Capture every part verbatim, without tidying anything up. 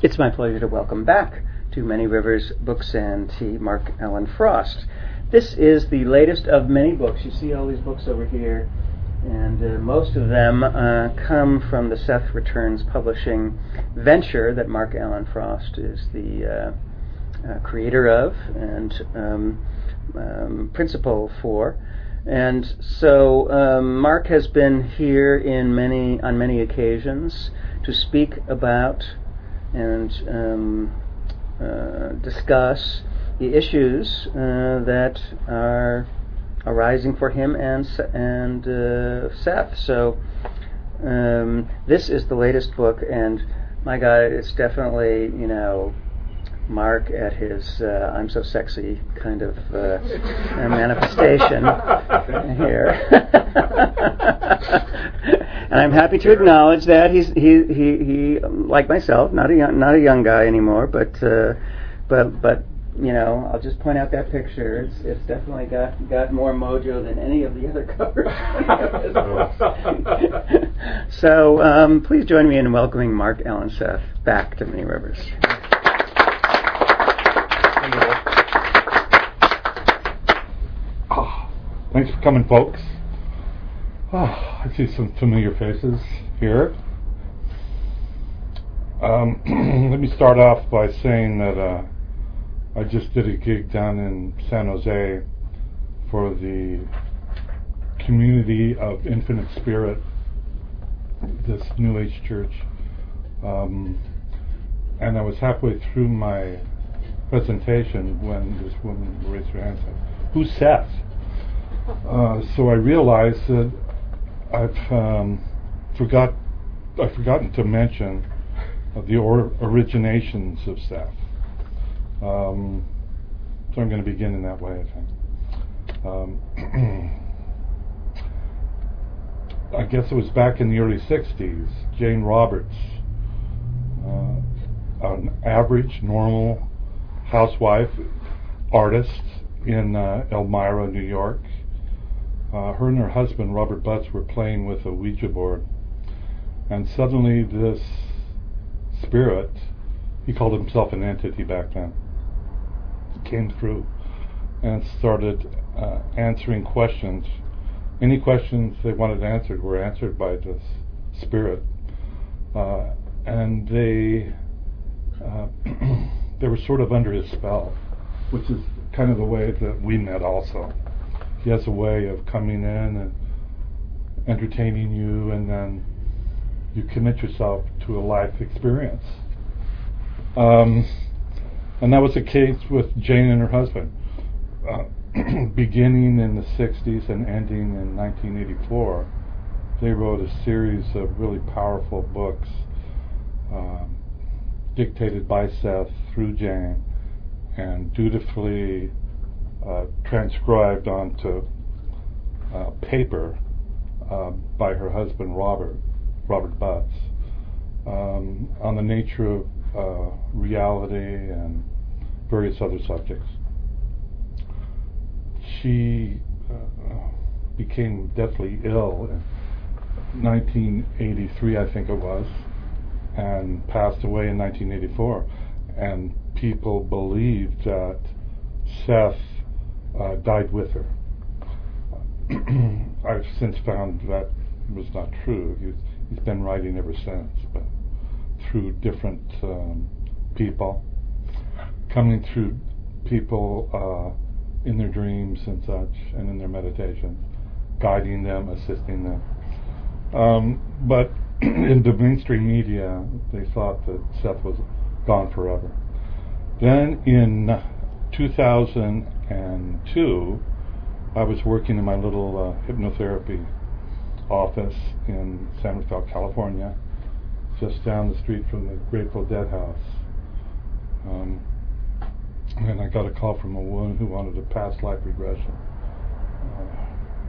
It's my pleasure to welcome back to Many Rivers Books and Tea, Mark Alan Frost. This is the latest of many books. You see all these books over here, and uh, most of them uh, come from the Seth Returns Publishing venture that Mark Alan Frost is the uh, uh, creator of and um, um, principal for. And so um, Mark has been here in many on many occasions to speak about and um, uh, discuss the issues uh, that are arising for him and and uh, Seth. So um, this is the latest book, and my God, it's definitely, you know, Mark at his uh, I'm so sexy kind of uh, manifestation here. And I'm happy to acknowledge that he's he he, he like myself, not a young, not a young guy anymore, but uh, but but you know, I'll just point out that picture. It's it's definitely got got more mojo than any of the other covers. So um, please join me in welcoming Mark Alan Seth back to Many Rivers. Oh, thanks for coming, folks. Oh, I see some familiar faces here. Um, let me start off by saying that uh, I just did a gig down in San Jose for the Community of Infinite Spirit, this New Age church. Um, and I was halfway through my presentation when this woman raised her hand and said, "Who's Seth?" Uh, so I realized that I've um, forgot I've forgotten to mention uh, the or- originations of Seth. Um, so I'm going to begin in that way, I think. Um, I guess it was back in the early sixties. Jane Roberts, uh, an average, normal housewife, artist in uh, Elmira, New York. Uh, her and her husband, Robert Butts, were playing with a Ouija board, and suddenly this spirit, he called himself an entity back then, came through and started uh, answering questions. Any questions they wanted answered were answered by this spirit, uh, and they uh, they were sort of under his spell, which is kind of the way that we met also. He has a way of coming in and entertaining you, and then you commit yourself to a life experience. Um, and that was the case with Jane and her husband. Uh, beginning in the sixties and ending in nineteen eighty-four, they wrote a series of really powerful books um, dictated by Seth through Jane and dutifully uh, transcribed onto uh, paper uh, by her husband Robert, Robert Butts, um, on the nature of uh, reality and various other subjects. She uh, became deathly ill in nineteen eighty-three, I think it was, and passed away in nineteen eighty-four. And people believed that Seth uh, died with her. I've since found that was not true. He's, he's been writing ever since, but through different um, people, coming through people uh, in their dreams and such, and in their meditations, guiding them, assisting them. Um, but in the mainstream media, they thought that Seth was gone forever. Then in two thousand two, I was working in my little uh, hypnotherapy office in San Rafael, California, just down the street from the Grateful Dead house. Um, and I got a call from a woman who wanted a past life regression. Uh,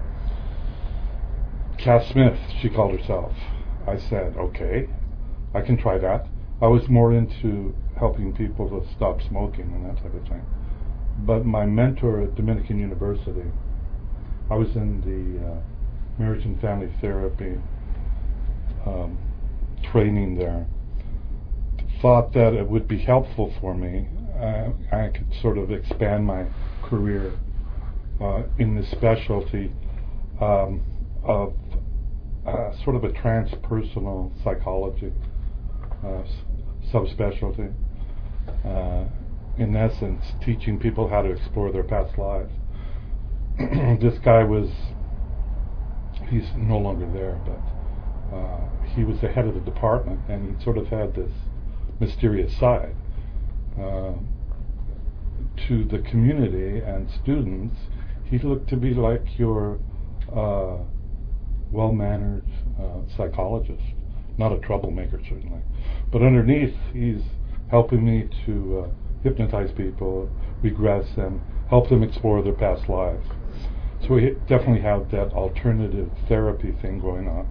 Cass Smith, she called herself. I said, okay, I can try that. I was more into helping people to stop smoking and that type of thing. But my mentor at Dominican University, I was in the uh, marriage and family therapy um, training there, thought that it would be helpful for me. Uh, I could sort of expand my career uh, in this specialty um, of uh, sort of a transpersonal psychology uh, s- subspecialty. Uh, in essence, teaching people how to explore their past lives. This guy was, he's no longer there, but uh, he was the head of the department, and he sort of had this mysterious side. Uh, to the community and students, he looked to be like your uh, well-mannered uh, psychologist, not a troublemaker certainly, but underneath he's helping me to uh, hypnotize people, regress them, help them explore their past lives. So we definitely have that alternative therapy thing going on.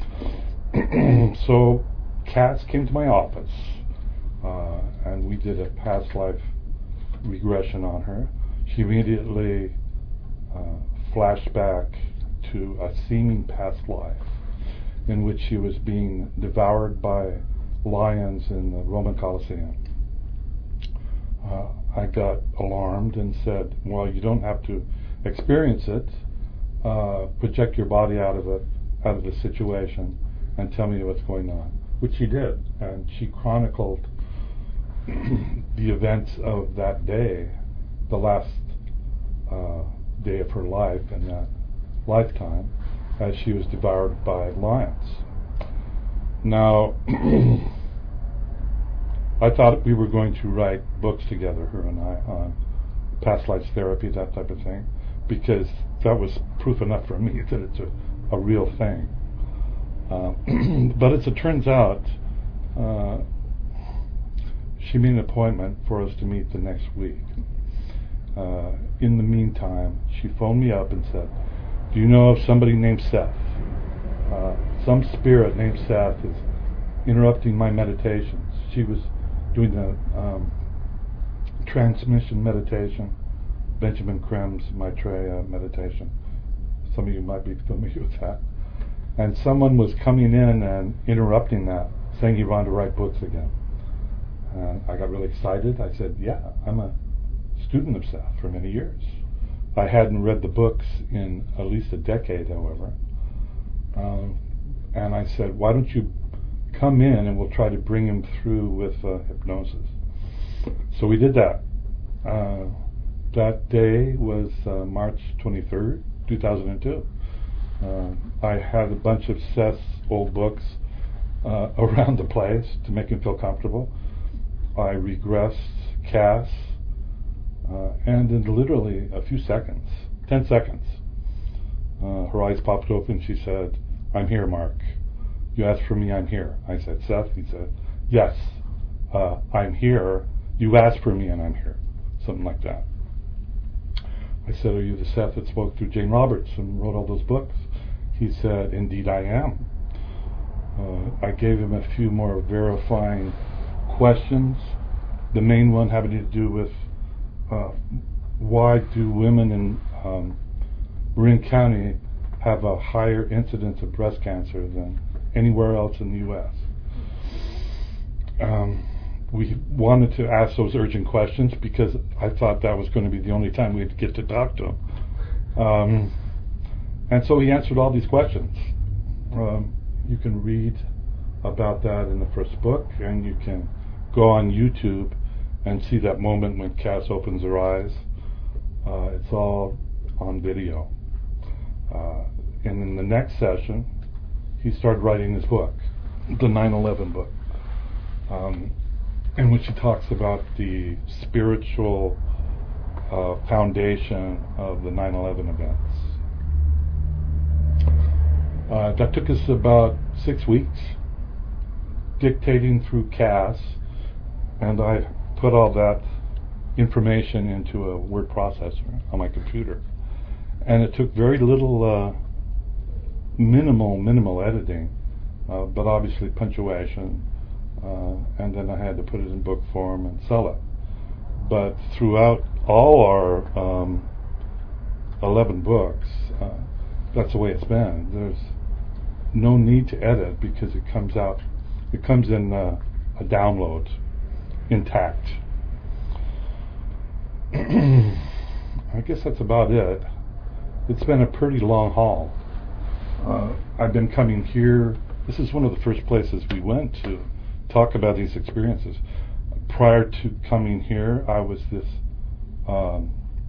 So Cass came to my office, uh, and we did a past life regression on her. She immediately uh, flashed back to a seeming past life in which she was being devoured by lions in the Roman Colosseum. Uh, I got alarmed and said, well, you don't have to experience it. Uh, project your body out of it, out of the situation, and tell me what's going on. Which she did, and she chronicled the events of that day, the last uh, day of her life in that lifetime, as she was devoured by lions. Now, I thought we were going to write books together, her and I, on past life therapy, that type of thing, because that was proof enough for me that it's a, a real thing. Uh, but as it turns out, uh, she made an appointment for us to meet the next week. Uh, in the meantime, she phoned me up and said, do you know of somebody named Seth? Uh, some spirit named Seth is interrupting my meditations. She was doing the um, transmission meditation, Benjamin Krem's Maitreya meditation. Some of you might be familiar with that. And someone was coming in and interrupting that, saying he wanted to write books again. And I got really excited. I said, yeah, I'm a student of Seth for many years. I hadn't read the books in at least a decade, however. Um, and I said, why don't you come in and we'll try to bring him through with uh, hypnosis. So we did that. Uh, that day was uh, March twenty-third, two thousand two. Uh, I had a bunch of Seth's old books uh, around the place to make him feel comfortable. I regressed Cass, uh, and in literally a few seconds, ten seconds, uh, her eyes popped open. She said, I'm here, Mark. You asked for me, I'm here. I said, Seth? He said, yes, uh, I'm here. You asked for me and I'm here. Something like that. I said, are you the Seth that spoke through Jane Roberts and wrote all those books? He said, indeed I am. Uh, I gave him a few more verifying questions. The main one having to do with uh, why do women in um, Marin County have a higher incidence of breast cancer than anywhere else in the U S Um, we wanted to ask those urgent questions because I thought that was going to be the only time we'd get to talk to him. Um, and so he answered all these questions. Um, you can read about that in the first book, and you can go on YouTube and see that moment when Cass opens her eyes. Uh, it's all on video. Uh, and in the next session, he started writing his book, the nine eleven book, um, in which he talks about the spiritual uh, foundation of the nine eleven events. Uh, that took us about six weeks, dictating through Cass, and I put all that information into a word processor on my computer. And it took very little, uh, minimal, minimal editing, uh, but obviously punctuation, uh, and then I had to put it in book form and sell it. But throughout all our um, eleven books, uh, that's the way it's been. There's no need to edit because it comes out, it comes in uh, a download intact. I guess that's about it. It's been a pretty long haul. Uh, I've been coming here. This is one of the first places we went to talk about these experiences. Prior to coming here, I was this, um,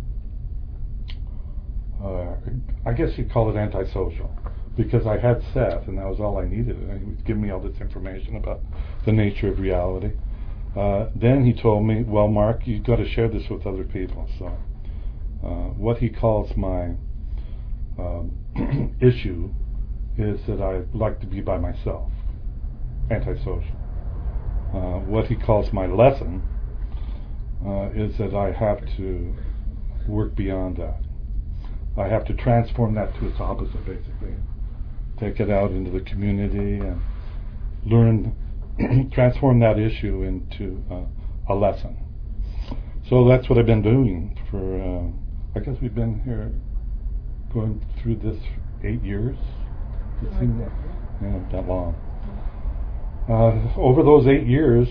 uh, I guess you'd call it antisocial, because I had Seth, and that was all I needed. And he was giving me all this information about the nature of reality. Uh, then he told me, well, Mark, you've got to share this with other people. So uh, what he calls my um, issue is that I like to be by myself, antisocial. Uh, what he calls my lesson uh, is that I have to work beyond that. I have to transform that to its opposite, basically. Take it out into the community and learn, transform that issue into uh, a lesson. So that's what I've been doing for, uh, I guess we've been here going through this eight years. It seemed like, yeah, that long. Uh, over those eight years,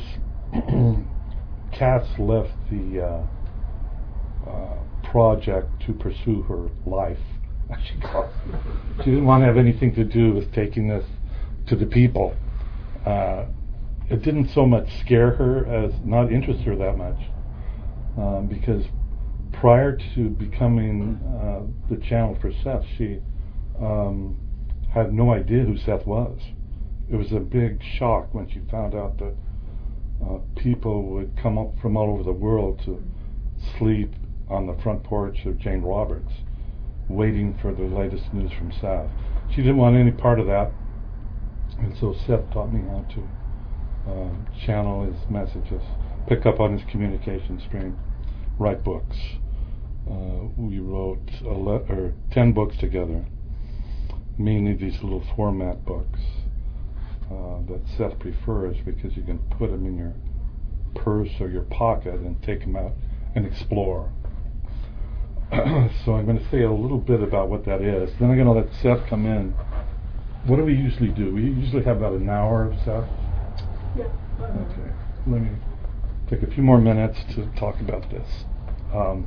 Cass left the uh, uh, project to pursue her life. She, she didn't want to have anything to do with taking this to the people. Uh, it didn't so much scare her as not interest her that much, um, because prior to becoming uh, the channel for Seth, she um, had no idea who Seth was. It was a big shock when she found out that uh, people would come up from all over the world to sleep on the front porch of Jane Roberts, waiting for the latest news from Seth. She didn't want any part of that, and so Seth taught me how to uh, channel his messages, pick up on his communication stream, write books. Uh, we wrote a le- or ten books together, mainly these little format books uh, that Seth prefers because you can put them in your purse or your pocket and take them out and explore. So I'm going to say a little bit about what that is. Then I'm going to let Seth come in. What do we usually do? We usually have about an hour of Seth. Yeah. Okay. Let me take a few more minutes to talk about this. Um,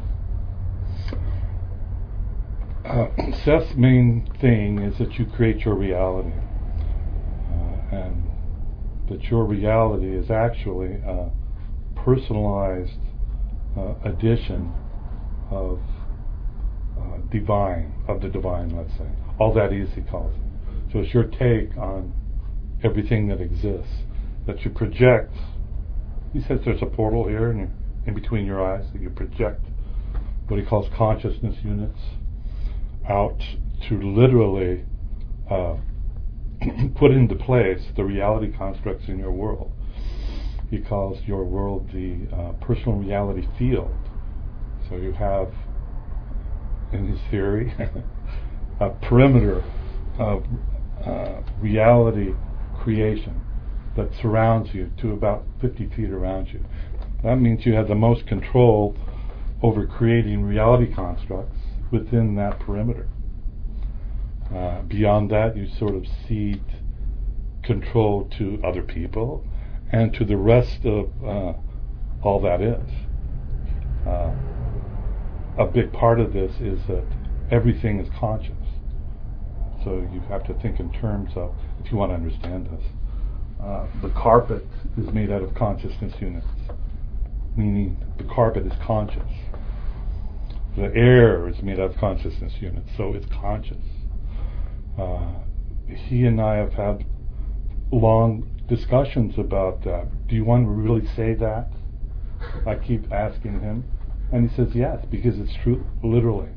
uh, Seth's main thing is that you create your reality, uh, and that your reality is actually a personalized uh, edition of uh, divine, of the divine, let's say. All that is, he calls it. So it's your take on everything that exists, that you project. He says there's a portal here in, in between your eyes that you project what he calls consciousness units out to literally uh, put into place the reality constructs in your world. He calls your world the uh, personal reality field. So you have, in his theory, a perimeter of uh, reality creation that surrounds you to about fifty feet around you. That means you have the most control over creating reality constructs within that perimeter. Uh, beyond that, you sort of cede control to other people and to the rest of uh, all that is. Uh, a big part of this is that everything is conscious. So you have to think in terms of, if you want to understand this, uh, the carpet is made out of consciousness units, meaning the carpet is conscious. The air is made out of consciousness units, so it's conscious. Uh, he and I have had long discussions about that. Do you want to really say that? I keep asking him, and he says yes, because it's true, literally.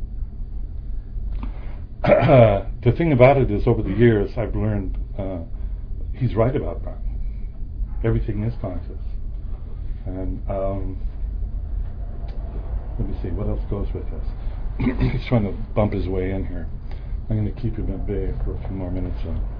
The thing about it is, over the years, I've learned uh, he's right about that. Everything is conscious. And um, let me see, what else goes with this? He's trying to bump his way in here. I'm going to keep him at bay for a few more minutes.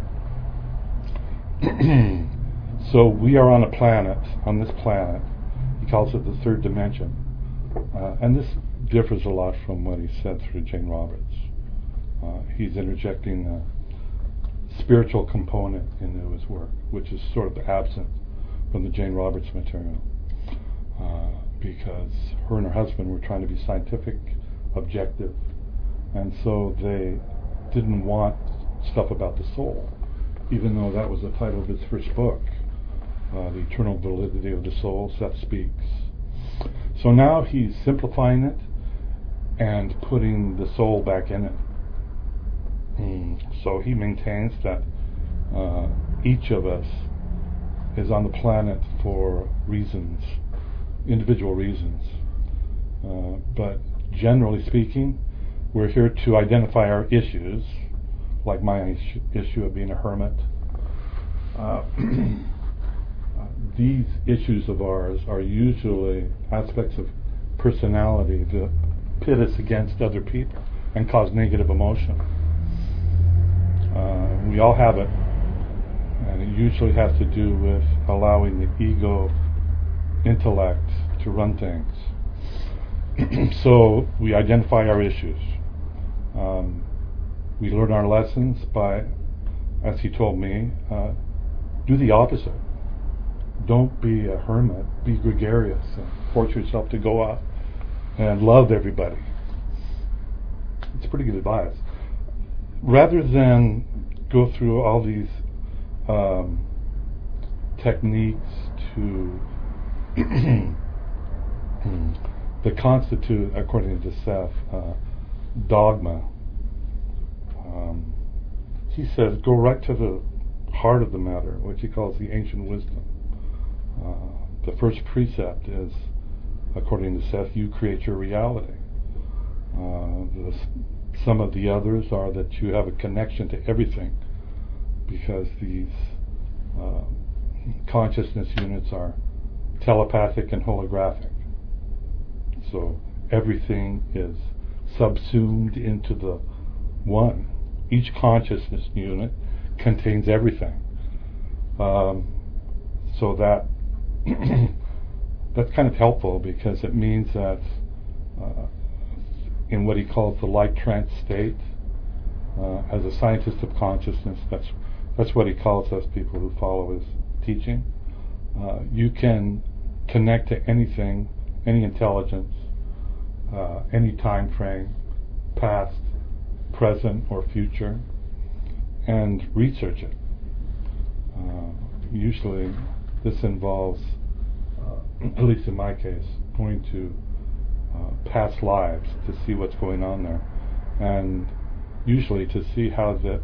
So we are on a planet, on this planet. He calls it the third dimension. Uh, and this differs a lot from what he said through Jane Roberts. Uh, he's interjecting a spiritual component into his work, which is sort of absent from the Jane Roberts material, uh, because her and her husband were trying to be scientific, objective, and so they didn't want stuff about the soul, even though that was the title of his first book, uh, The Eternal Validity of the Soul, Seth Speaks. So now he's simplifying it and putting the soul back in it. Mm. So he maintains that uh, each of us is on the planet for reasons, individual reasons. Uh, but generally speaking, we're here to identify our issues, like my issue, issue of being a hermit. Uh, these issues of ours are usually aspects of personality that pit us against other people and cause negative emotion. Uh, we all have it, and it usually has to do with allowing the ego intellect to run things. So we identify our issues. Um, we learn our lessons by, as he told me, uh, do the opposite. Don't be a hermit, be gregarious and force yourself to go out and love everybody. It's pretty good advice. Rather than go through all these um, techniques to that constitute, according to Seth, uh, dogma, um, he says go right to the heart of the matter, which he calls the ancient wisdom. Uh, the first precept is, according to Seth, you create your reality. Uh, the, some of the others are that you have a connection to everything, because these uh, consciousness units are telepathic and holographic. So everything is subsumed into the one. Each consciousness unit contains everything. Um, so that that's kind of helpful, because it means that uh, in what he calls the light trance state, uh, as a scientist of consciousness, that's that's what he calls us people who follow his teaching. Uh, you can connect to anything, any intelligence, uh, any time frame, past, present, or future, and research it. Uh, usually this involves, uh, at least in my case, going to uh, past lives to see what's going on there, and usually to see how the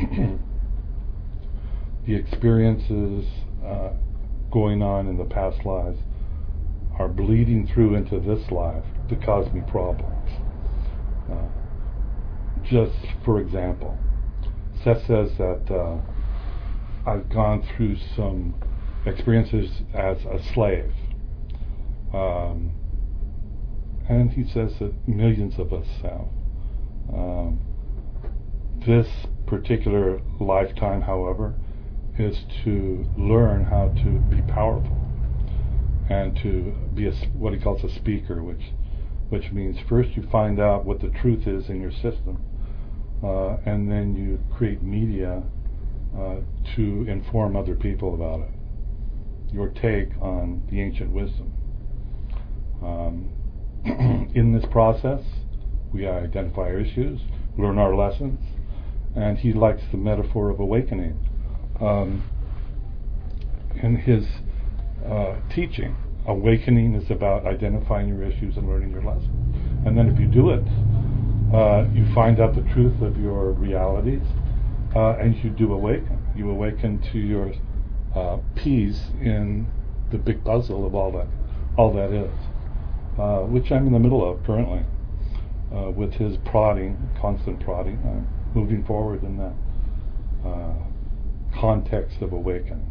the experiences uh, going on in the past lives are bleeding through into this life to cause me problems. Uh, just for example, Seth says that uh, I've gone through some experiences as a slave. Um, and he says that millions of us have. Um, this particular lifetime, however, is to learn how to be powerful and to be a, what he calls a speaker, which which means first you find out what the truth is in your system, uh, and then you create media uh, to inform other people about it. Your take on the ancient wisdom. Um, in this process, we identify our issues, learn our lessons, and he likes the metaphor of awakening. Um, in his uh, teaching, awakening is about identifying your issues and learning your lessons. And then if you do it, uh, you find out the truth of your realities, uh, and you do awaken. You awaken to your uh, piece in the big puzzle of all that, all that is, uh, which I'm in the middle of currently, uh, with his prodding, constant prodding. I'm moving forward in that uh, context of awakening.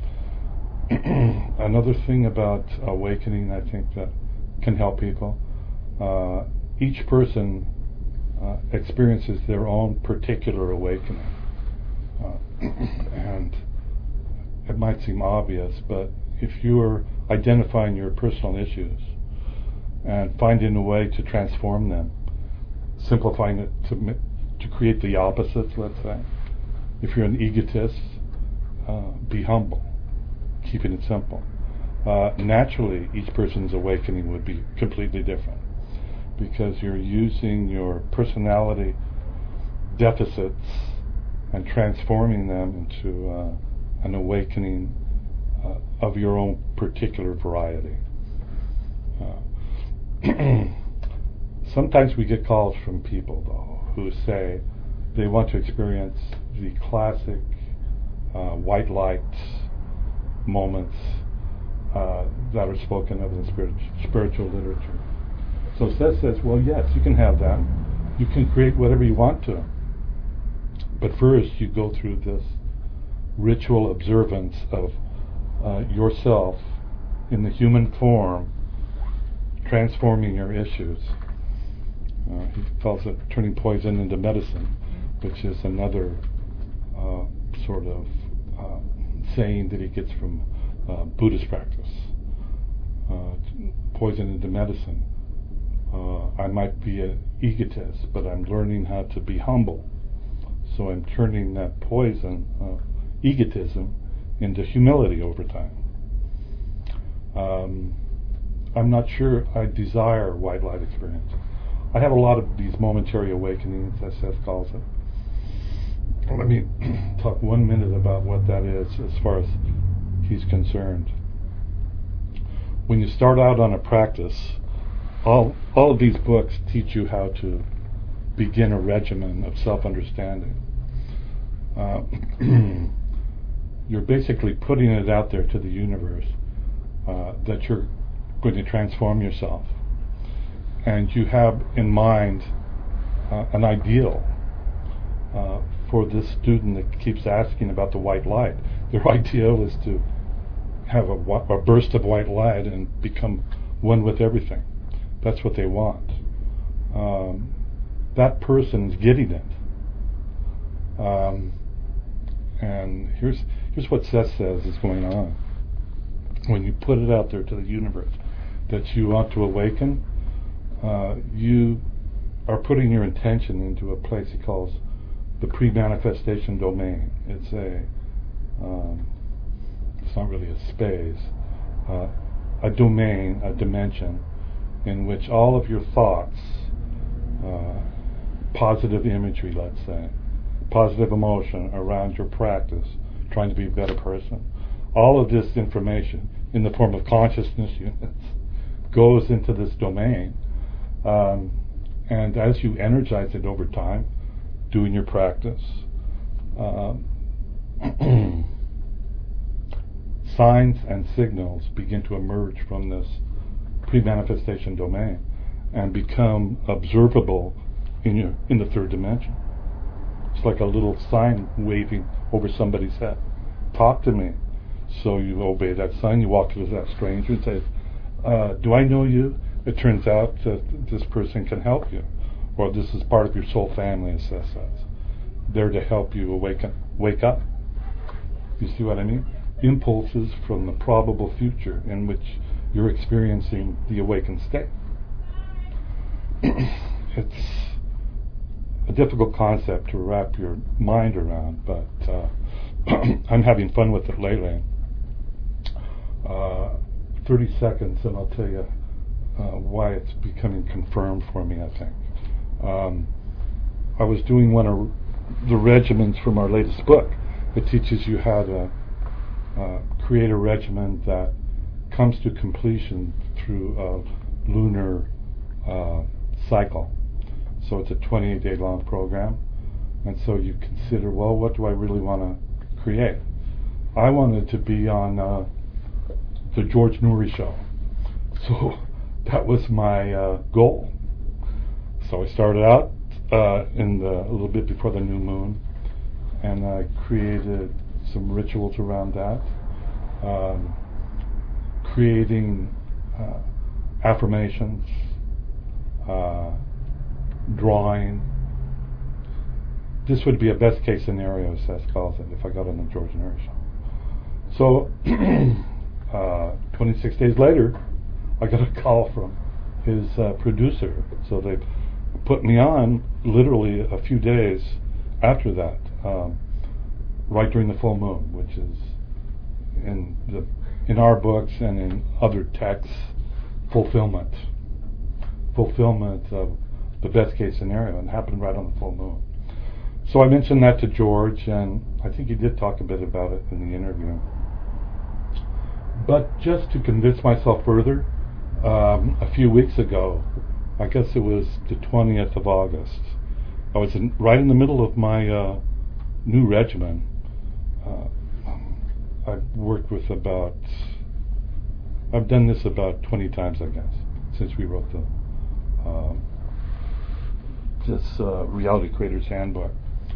Another thing about awakening, I think, that can help people, uh, each person uh, experiences their own particular awakening. Uh, and it might seem obvious, but if you're identifying your personal issues and finding a way to transform them, simplifying it to, to create the opposites, let's say. If you're an egotist, uh, be humble. keeping it simple. Uh, naturally, each person's awakening would be completely different because you're using your personality deficits and transforming them into uh, an awakening uh, of your own particular variety. Uh, sometimes we get calls from people, though, who say they want to experience the classic uh, white light moments uh, that are spoken of in spirit, spiritual literature. So Seth says, well, yes, you can have that. You can create whatever you want to. But first, you go through this ritual observance of uh, yourself in the human form, transforming your issues. Uh, he calls it turning poison into medicine, which is another uh, sort of uh, saying that he gets from uh, Buddhist practice. Uh, poison into medicine. Uh, I might be an egotist, but I'm learning how to be humble. So I'm turning that poison, uh, egotism, into humility over time. Um, I'm not sure I desire white light experience. I have a lot of these momentary awakenings, as Seth calls it. Let me talk one minute about what that is as far as he's concerned. When you start out on a practice, all, all of these books teach you how to begin a regimen of self-understanding. Uh, you're basically putting it out there to the universe uh, that you're going to transform yourself. And you have in mind uh, an ideal uh, for this student that keeps asking about the white light. Their ideal is to have a, a burst of white light and become one with everything. That's what they want. Um, that person's getting it. Um, and here's here's what Seth says is going on. When you put it out there to the universe that you want to awaken, uh, you are putting your intention into a place he calls the pre-manifestation domain. It's a um, it's not really a space, uh, a domain, a dimension in which all of your thoughts, uh, positive imagery, let's say, positive emotion around your practice, trying to be a better person, all of this information in the form of consciousness units goes into this domain. Um, and as you energize it over time, doing your practice, uh, signs and signals begin to emerge from this pre-manifestation domain and become observable in your in the third dimension. It's like a little sign waving over somebody's head. Talk to me. So you obey that sign. You walk to that stranger and say, uh, do I know you? It turns out that this person can help you. Or this is part of your soul family, as Seth says. There to help you awaken, wake up. You see what I mean? Impulses from the probable future in which you're experiencing the awakened state. It's a difficult concept to wrap your mind around, but uh, I'm having fun with it lately. Uh, thirty seconds and I'll tell you uh, why it's becoming confirmed for me, I think. Um, I was doing one of the regimens from our latest book. It teaches you how to uh, create a regimen that comes to completion through a lunar uh, cycle. So it's a twenty-eight day long program. And so you consider, well, what do I really want to create? I wanted to be on uh, the George Noory show. So that was my uh, goal. So I started out uh, in the a little bit before the new moon, and I created some rituals around that, um, creating uh, affirmations, uh, drawing. This would be a best case scenario, as Seth calls it, if I got on the George Noory show. So uh, twenty-six days later, I got a call from his uh, producer. So they put me on literally a few days after that, um, right during the full moon, which is in the in our books and in other texts, fulfillment. Fulfillment of the best case scenario, and it happened right on the full moon. So I mentioned that to George, and I think he did talk a bit about it in the interview. But just to convince myself further, um, a few weeks ago, I guess it was the twentieth of August, I was in, right in the middle of my uh, new regimen. Uh, I've worked with about, I've done this about twenty times, I guess, since we wrote the uh, this uh, Reality Creators Handbook.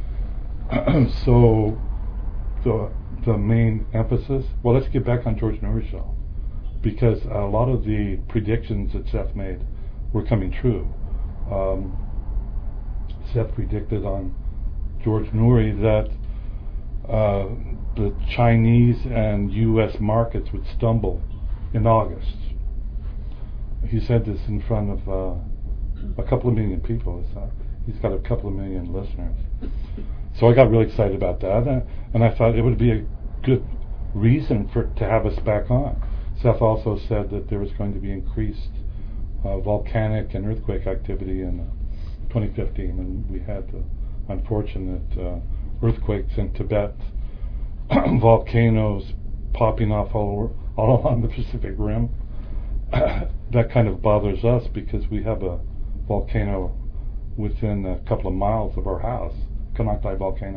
So the the main emphasis, well, let's get back on George Noory's show, because a lot of the predictions that Seth made were coming true. Um, Seth predicted on George Noory that uh, the Chinese and U S markets would stumble in August. He said this in front of uh, a couple of million people. It's, uh, he's got a couple of million listeners. So I got really excited about that, uh, and I thought it would be a good reason for to have us back on. Seth also said that there was going to be increased uh, volcanic and earthquake activity in uh, twenty fifteen, and we had the unfortunate uh, earthquakes in Tibet, volcanoes popping off all, over, all along the Pacific Rim. That kind of bothers us because we have a volcano within a couple of miles of our house, Konocti volcano.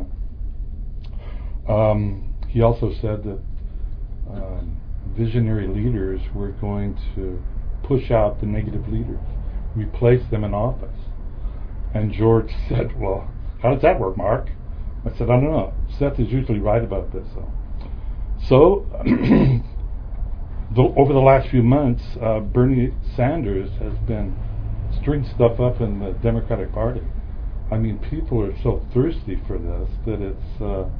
Um, he also said that um, visionary leaders were going to push out the negative leaders, replace them in office. And George said, well, how does that work, Mark? I said, I don't know. Seth is usually right about this. So, so the, over the last few months, uh, Bernie Sanders has been stirring stuff up in the Democratic Party. I mean, people are so thirsty for this that it's... Uh,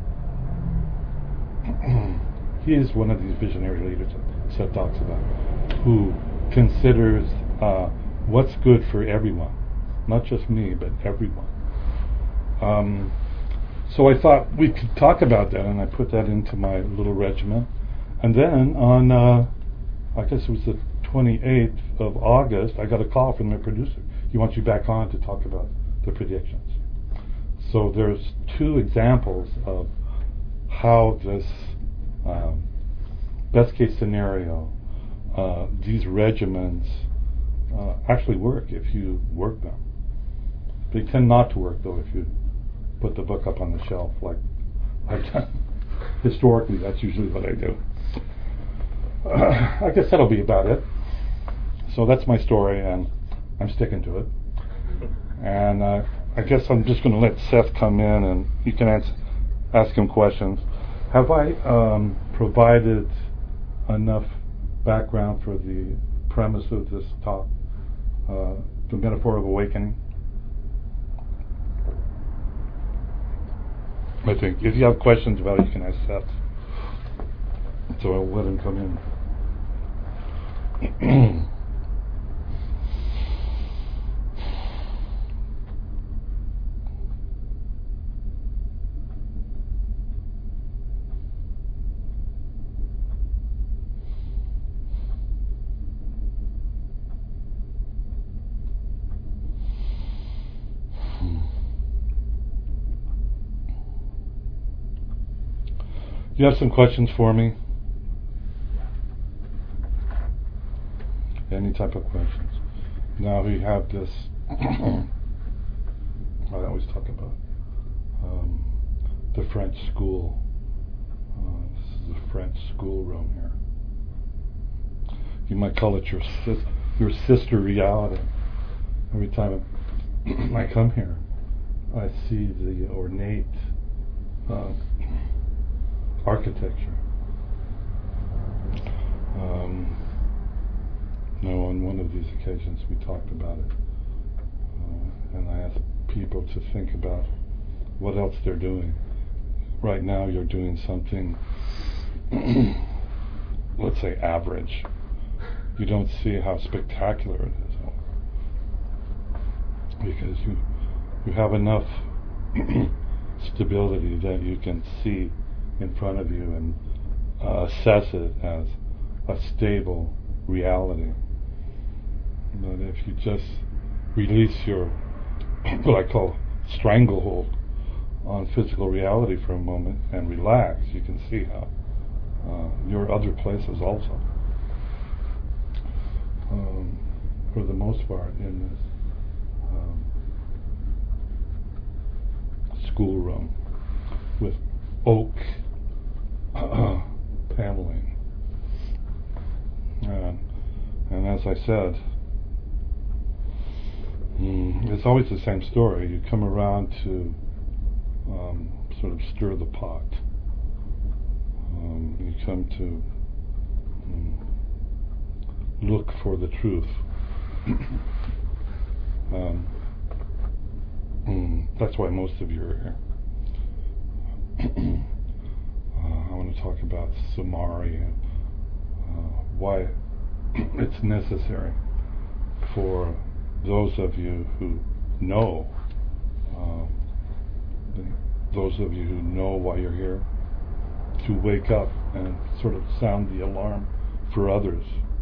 he is one of these visionary leaders that Seth talks about, who considers uh, what's good for everyone. Not just me, but everyone. Um, so I thought we could talk about that, and I put that into my little regimen. And then on, uh, I guess it was the twenty-eighth of August, I got a call from my producer. He wants you back on to talk about the predictions. So there's two examples of how this um, best case scenario, uh, these regimens uh, actually work if you work them. They tend not to work, though, if you put the book up on the shelf like I've done. Historically, that's usually what I do. Uh, I guess that'll be about it. So that's my story, and I'm sticking to it. And uh, I guess I'm just going to let Seth come in, and you can ask, ask him questions. Have I um, provided enough background for the premise of this talk, uh, the metaphor of awakening? I think if you have questions about it, you can ask Seth. So I'll let him come in. You have some questions for me? Any type of questions. Now we have this, I always talk about um, the French school. Uh, this is the French schoolroom here. You might call it your sis- your sister reality. Every time I come here, I see the ornate uh, architecture. Um, no, on one of these occasions we talked about it, uh, and I asked people to think about what else they're doing. Right now you're doing something, let's say average. You don't see how spectacular it is, because you you have enough stability that you can see in front of you and uh, assess it as a stable reality. But if you just release your, what I call stranglehold on physical reality for a moment and relax, you can see how uh, you're other places also. Um, for the most part, in this um, schoolroom with oak uh, paneling. And, and as I said, mm, it's always the same story. You come around to um, sort of stir the pot. Um, you come to um, look for the truth. um, mm, that's why most of you are here. uh, I want to talk about Samadhi and uh, why it's necessary for those of you who know, uh, those of you who know why you're here, to wake up and sort of sound the alarm for others.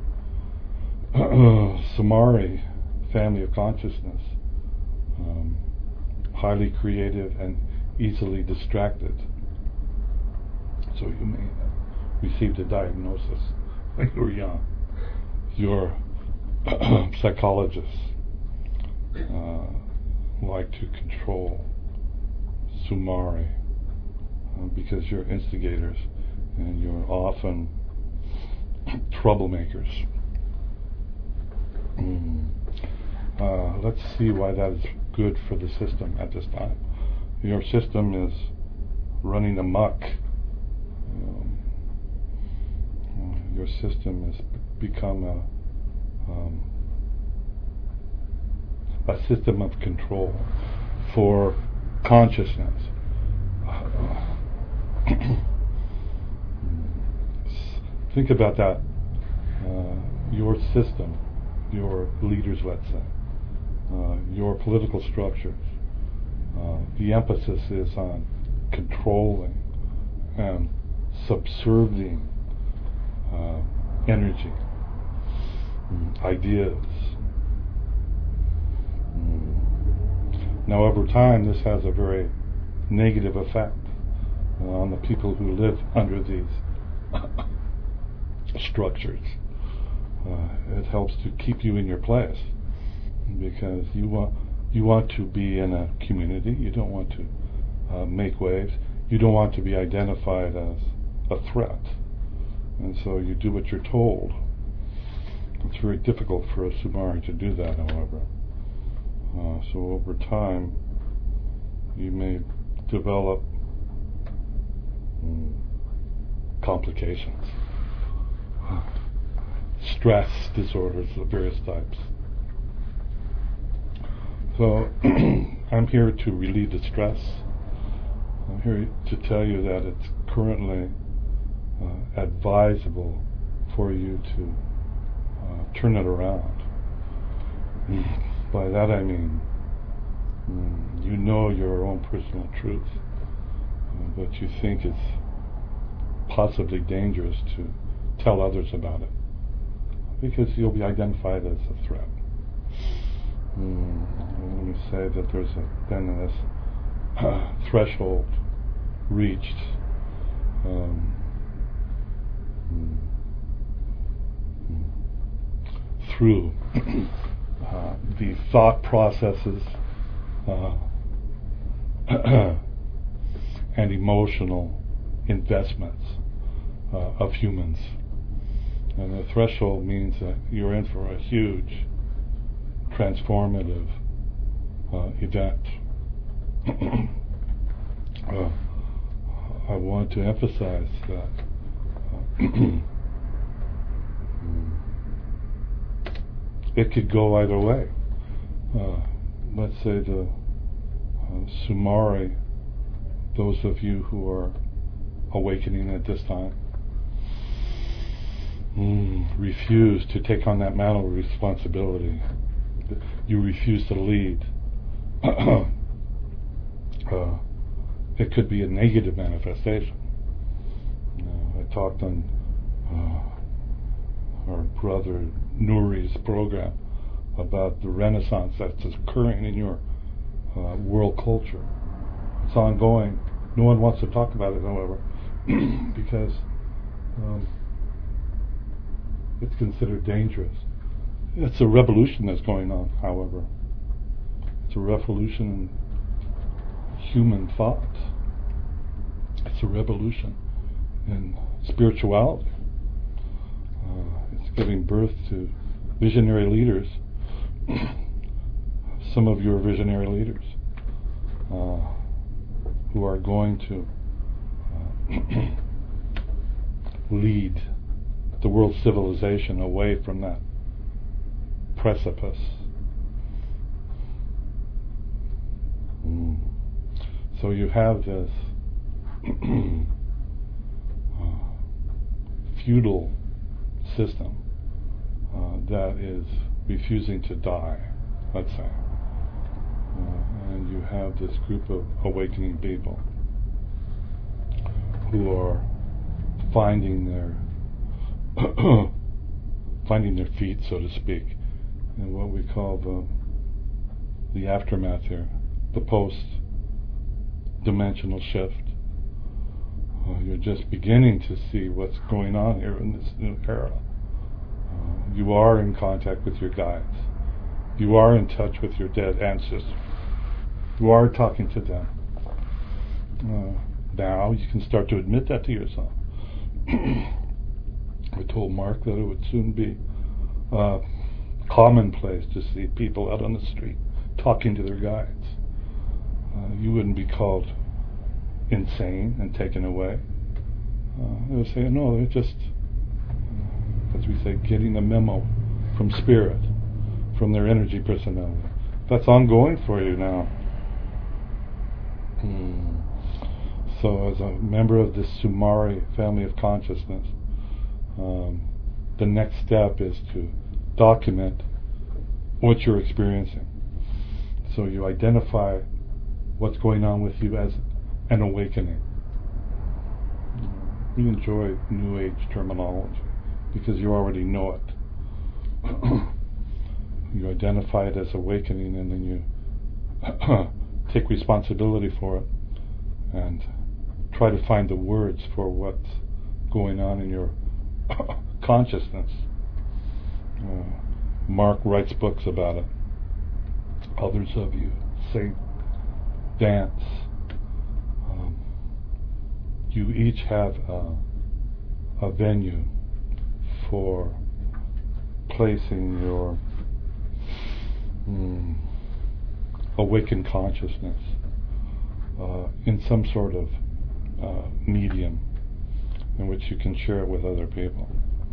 Samadhi, family of consciousness, um, highly creative and easily distracted. So you may have received a diagnosis when you were young. Your psychologists uh, like to control Samadhi uh, because you're instigators and you're often troublemakers. Mm. Uh, let's see why that is good for the system at this time. Your system is running amok. Um, uh, your system has become a um, a system of control for consciousness. Uh, think about that. Uh, your system, your leaders, let's say, uh, your political structures, uh, the emphasis is on controlling and subserving uh, energy, mm, ideas. Mm. Now, over time, this has a very negative effect uh, on the people who live under these structures. Uh, it helps to keep you in your place because you want you want to be in a community. You don't want to uh, make waves. You don't want to be identified as a threat, and so you do what you're told. It's very difficult for a Samadhi to do that, however. Uh, so over time, you may develop mm, complications. Stress disorders of various types. So I'm here to relieve the stress. I'm here to tell you that it's currently uh, advisable for you to uh, turn it around. By that I mean mm, you know your own personal truth, uh, but you think it's possibly dangerous to tell others about it, because you'll be identified as a threat. Mm, let me say that there's a, been this uh, threshold reached um, mm, mm, through uh, the thought processes uh, and emotional investments uh, of humans. And the threshold means that you're in for a huge transformative uh, event. uh, I want to emphasize that uh, it could go either way. Uh, let's say the uh, Samadhi, those of you who are awakening at this time, Mm, refuse to take on that mantle of responsibility. You refuse to lead. uh, it could be a negative manifestation. Uh, I talked on uh, our brother Nuri's program about the renaissance that's occurring in your uh, world culture. It's ongoing. No one wants to talk about it, however, because um, it's considered dangerous. It's a revolution that's going on, however. It's a revolution in human thought. It's a revolution in spirituality. Uh, it's giving birth to visionary leaders. Some of you are visionary leaders uh, who are going to uh, lead the world civilization away from that precipice. Mm. So you have this uh, feudal system uh, that is refusing to die, let's say. Uh, and you have this group of awakening people who are finding their finding their feet, so to speak, in what we call the the aftermath here, the post-dimensional shift. Uh, you're just beginning to see what's going on here in this new era. Uh, you are in contact with your guides. You are in touch with your dead ancestors. You are talking to them. Uh, now you can start to admit that to yourself. I told Mark that it would soon be uh, commonplace to see people out on the street talking to their guides. Uh, you wouldn't be called insane and taken away. Uh, they would say, no, they're just, uh, as we say, getting a memo from spirit, from their energy personality. That's ongoing for you now. Hmm. So as a member of this Sumari family of consciousness, um, the next step is to document what you're experiencing. So you identify what's going on with you as an awakening. We enjoy New Age terminology because you already know it. You identify it as awakening, and then you take responsibility for it and try to find the words for what's going on in your consciousness. Uh, Mark writes books about it. Others of you sing, dance. Um, you each have a, a venue for placing your mm, awakened consciousness uh, in some sort of uh, medium in which you can share it with other people.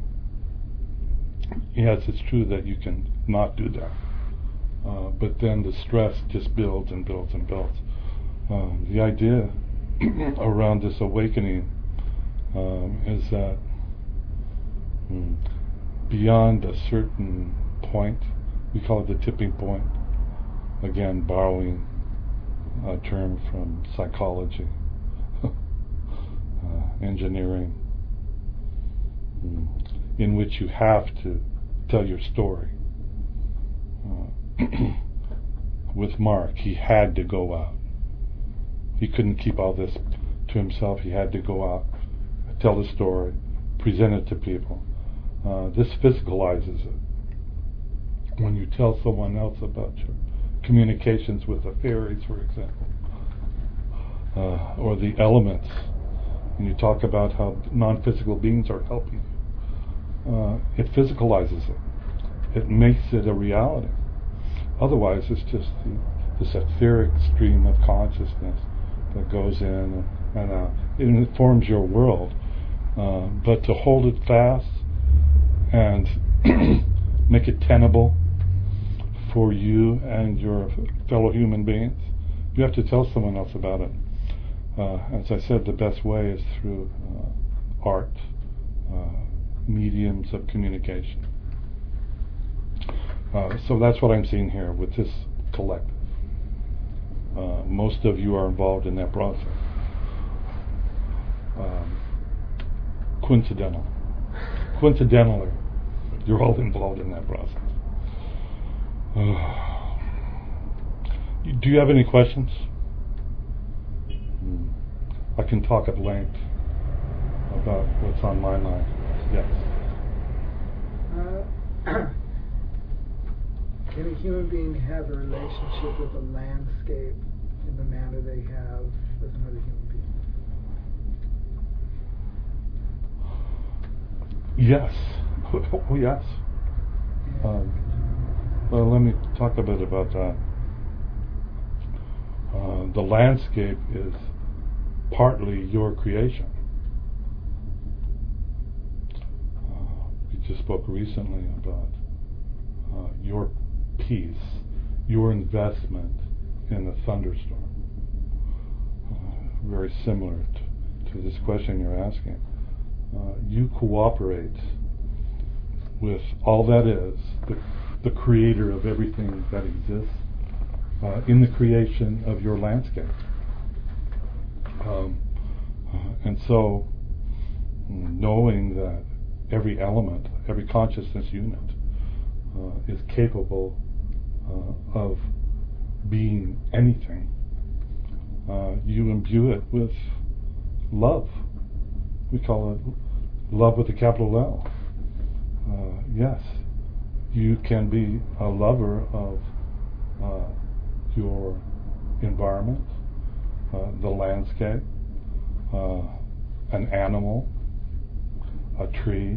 Yes, it's true that you can not do that, uh, but then the stress just builds and builds and builds. Uh, the idea around this awakening um, is that mm, beyond a certain point, we call it the tipping point, again borrowing a term from psychology, uh, engineering, mm, in which you have to tell your story. Uh, with Mark, he had to go out. He couldn't keep all this to himself. He had to go out, tell the story, present it to people. Uh, this physicalizes it. When you tell someone else about your communications with the fairies, for example, uh, or the elements, and you talk about how non-physical beings are helping you, uh, it physicalizes it. It makes it a reality. Otherwise, it's just the, this etheric stream of consciousness that goes in and, and out. It informs your world. Uh, but to hold it fast and make it tenable for you and your fellow human beings, you have to tell someone else about it. Uh, as I said, the best way is through uh, art, uh, mediums of communication. Uh, so that's what I'm seeing here with this collective. Uh, most of you are involved in that process. Um, coincidental. Coincidentally, You're all involved in that process. Uh, do you have any questions? Hmm. I can talk at length about what's on my mind. Yes. Uh, can a human being have a relationship with a landscape in the manner they have with another human being? Yes. Oh, yes. Um, well, let me talk a bit about that. Uh, the landscape is partly your creation. Uh, we just spoke recently about uh, your peace, your investment in a thunderstorm. Uh, very similar t- to this question you're asking. Uh, you cooperate with all that is, the, the creator of everything that exists, uh, in the creation of your landscape. Um, uh, and so, knowing that every element, every consciousness unit uh, is capable uh, of being anything, uh, you imbue it with love. We call it love with a capital L. Uh, yes, you can be a lover of uh, your environment, uh, the landscape, uh, an animal, a tree,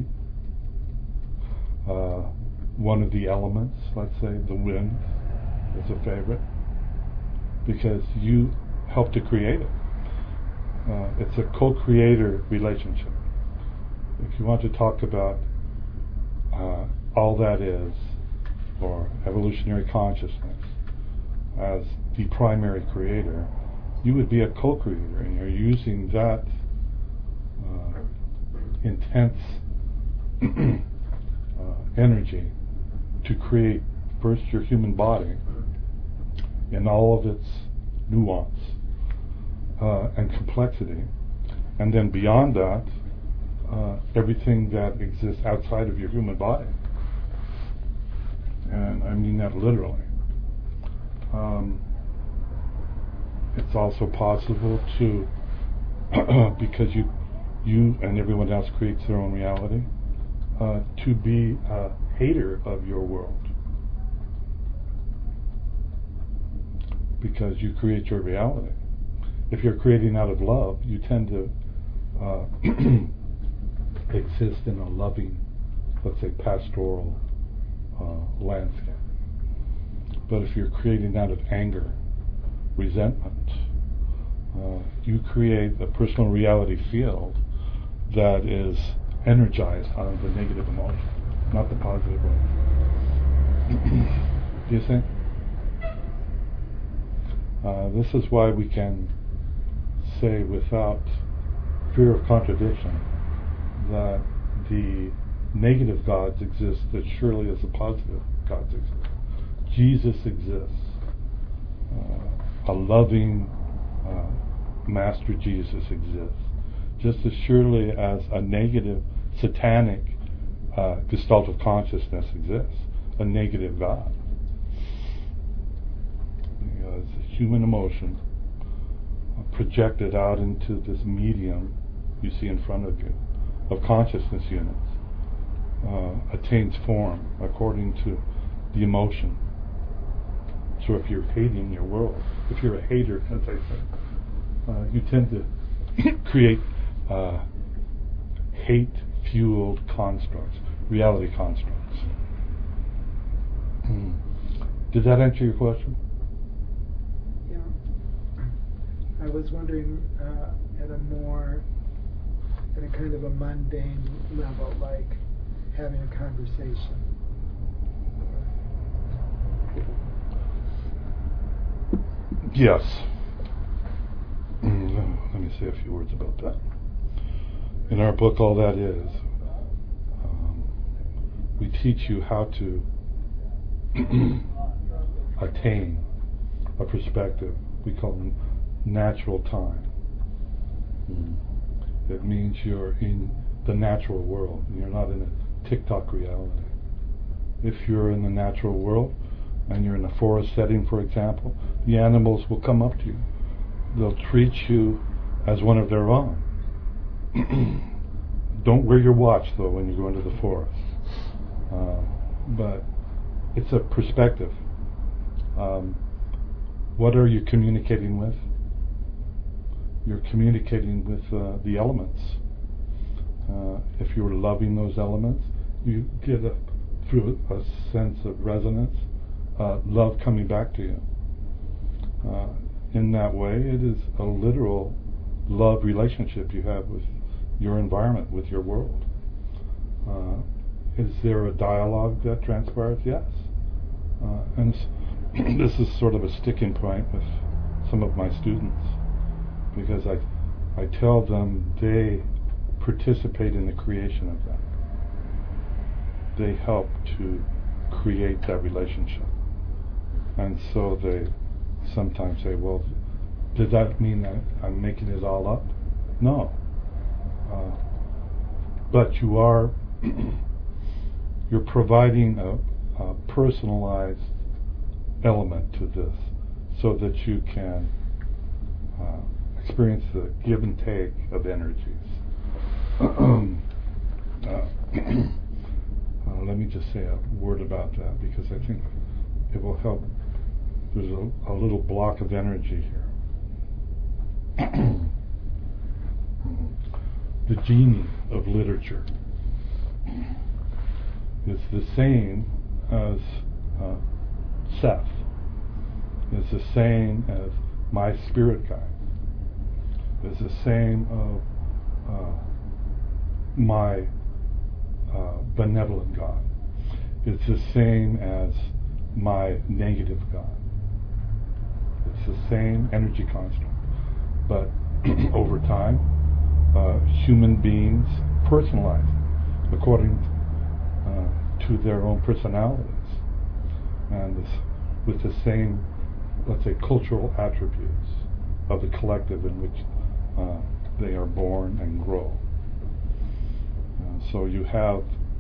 uh, one of the elements, let's say the wind is a favorite, because you help to create it. Uh, it's a co-creator relationship. If you want to talk about uh, all that is, or evolutionary consciousness, as the primary creator, you would be a co-creator, and you're using that uh, intense uh, energy to create first your human body in all of its nuance uh, and complexity, and then beyond that, uh, everything that exists outside of your human body. And I mean that literally. Um, it's also possible to, because you you and everyone else creates their own reality, uh, to be a hater of your world. Because you create your reality. If you're creating out of love, you tend to uh, exist in a loving, let's say, pastoral uh, landscape. But if you're creating out of anger, resentment, uh, you create a personal reality field that is energized out of the negative emotion, not the positive one. Do you think? Uh, this is why we can say without fear of contradiction that the negative gods exist as surely as the positive gods exist. Jesus exists. Uh, a loving uh, Master Jesus exists. Just as surely as a negative, satanic uh, gestalt of consciousness exists. A negative God. Because human emotion projected out into this medium you see in front of you of consciousness units uh, attains form according to the emotion. So if you're hating your world, if you're a hater, as I said, uh, you tend to create uh, hate-fueled constructs, reality constructs. Hmm. Did that answer your question? Yeah. I was wondering uh, at a more, at a kind of a mundane level, like having a conversation. Yes. Let me say a few words about that. In our book, All That Is, um, we teach you how to attain a perspective we call natural time. Mm. It means you're in the natural world, and you're not in a TikTok reality. If you're in the natural world and you're in a forest setting, for example, the animals will come up to you. They'll treat you as one of their own. Don't wear your watch, though, when you go into the forest. Uh, but it's a perspective. Um, what are you communicating with? You're communicating with uh, the elements. Uh, if you're loving those elements, you get a, through a sense of resonance, uh, love coming back to you. Uh, in that way, it is a literal love relationship you have with your environment, with your world. Uh, is there a dialogue that transpires? Yes. Uh, and this is sort of a sticking point with some of my students, because I, I tell them they participate in the creation of that. They help to create that relationship. And so they sometimes say, well, does that mean that I'm making it all up? No. Uh, but you are, you're providing a, a personalized element to this so that you can uh, experience the give and take of energies. uh, uh, let me just say a word about that, because I think it will help. There's a, a little block of energy here. The genie of literature is the same as uh, Seth, is the same as my spirit guide, is the same of uh, my uh, benevolent God. It's the same as my negative God. It's the same energy construct. But over time, uh, human beings personalize it according uh, to their own personalities, and this, with the same, let's say, cultural attributes of the collective in which uh, they are born and grow. Uh, so you have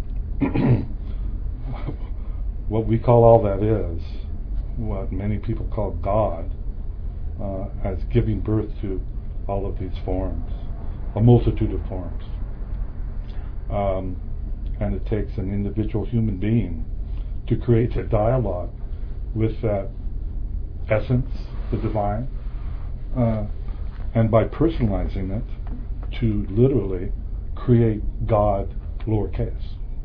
what we call all that is, what many people call God, uh, as giving birth to all of these forms, a multitude of forms. Um, and it takes an individual human being to create a dialogue with that essence, the divine, uh, and by personalizing it, to literally create God lowercase.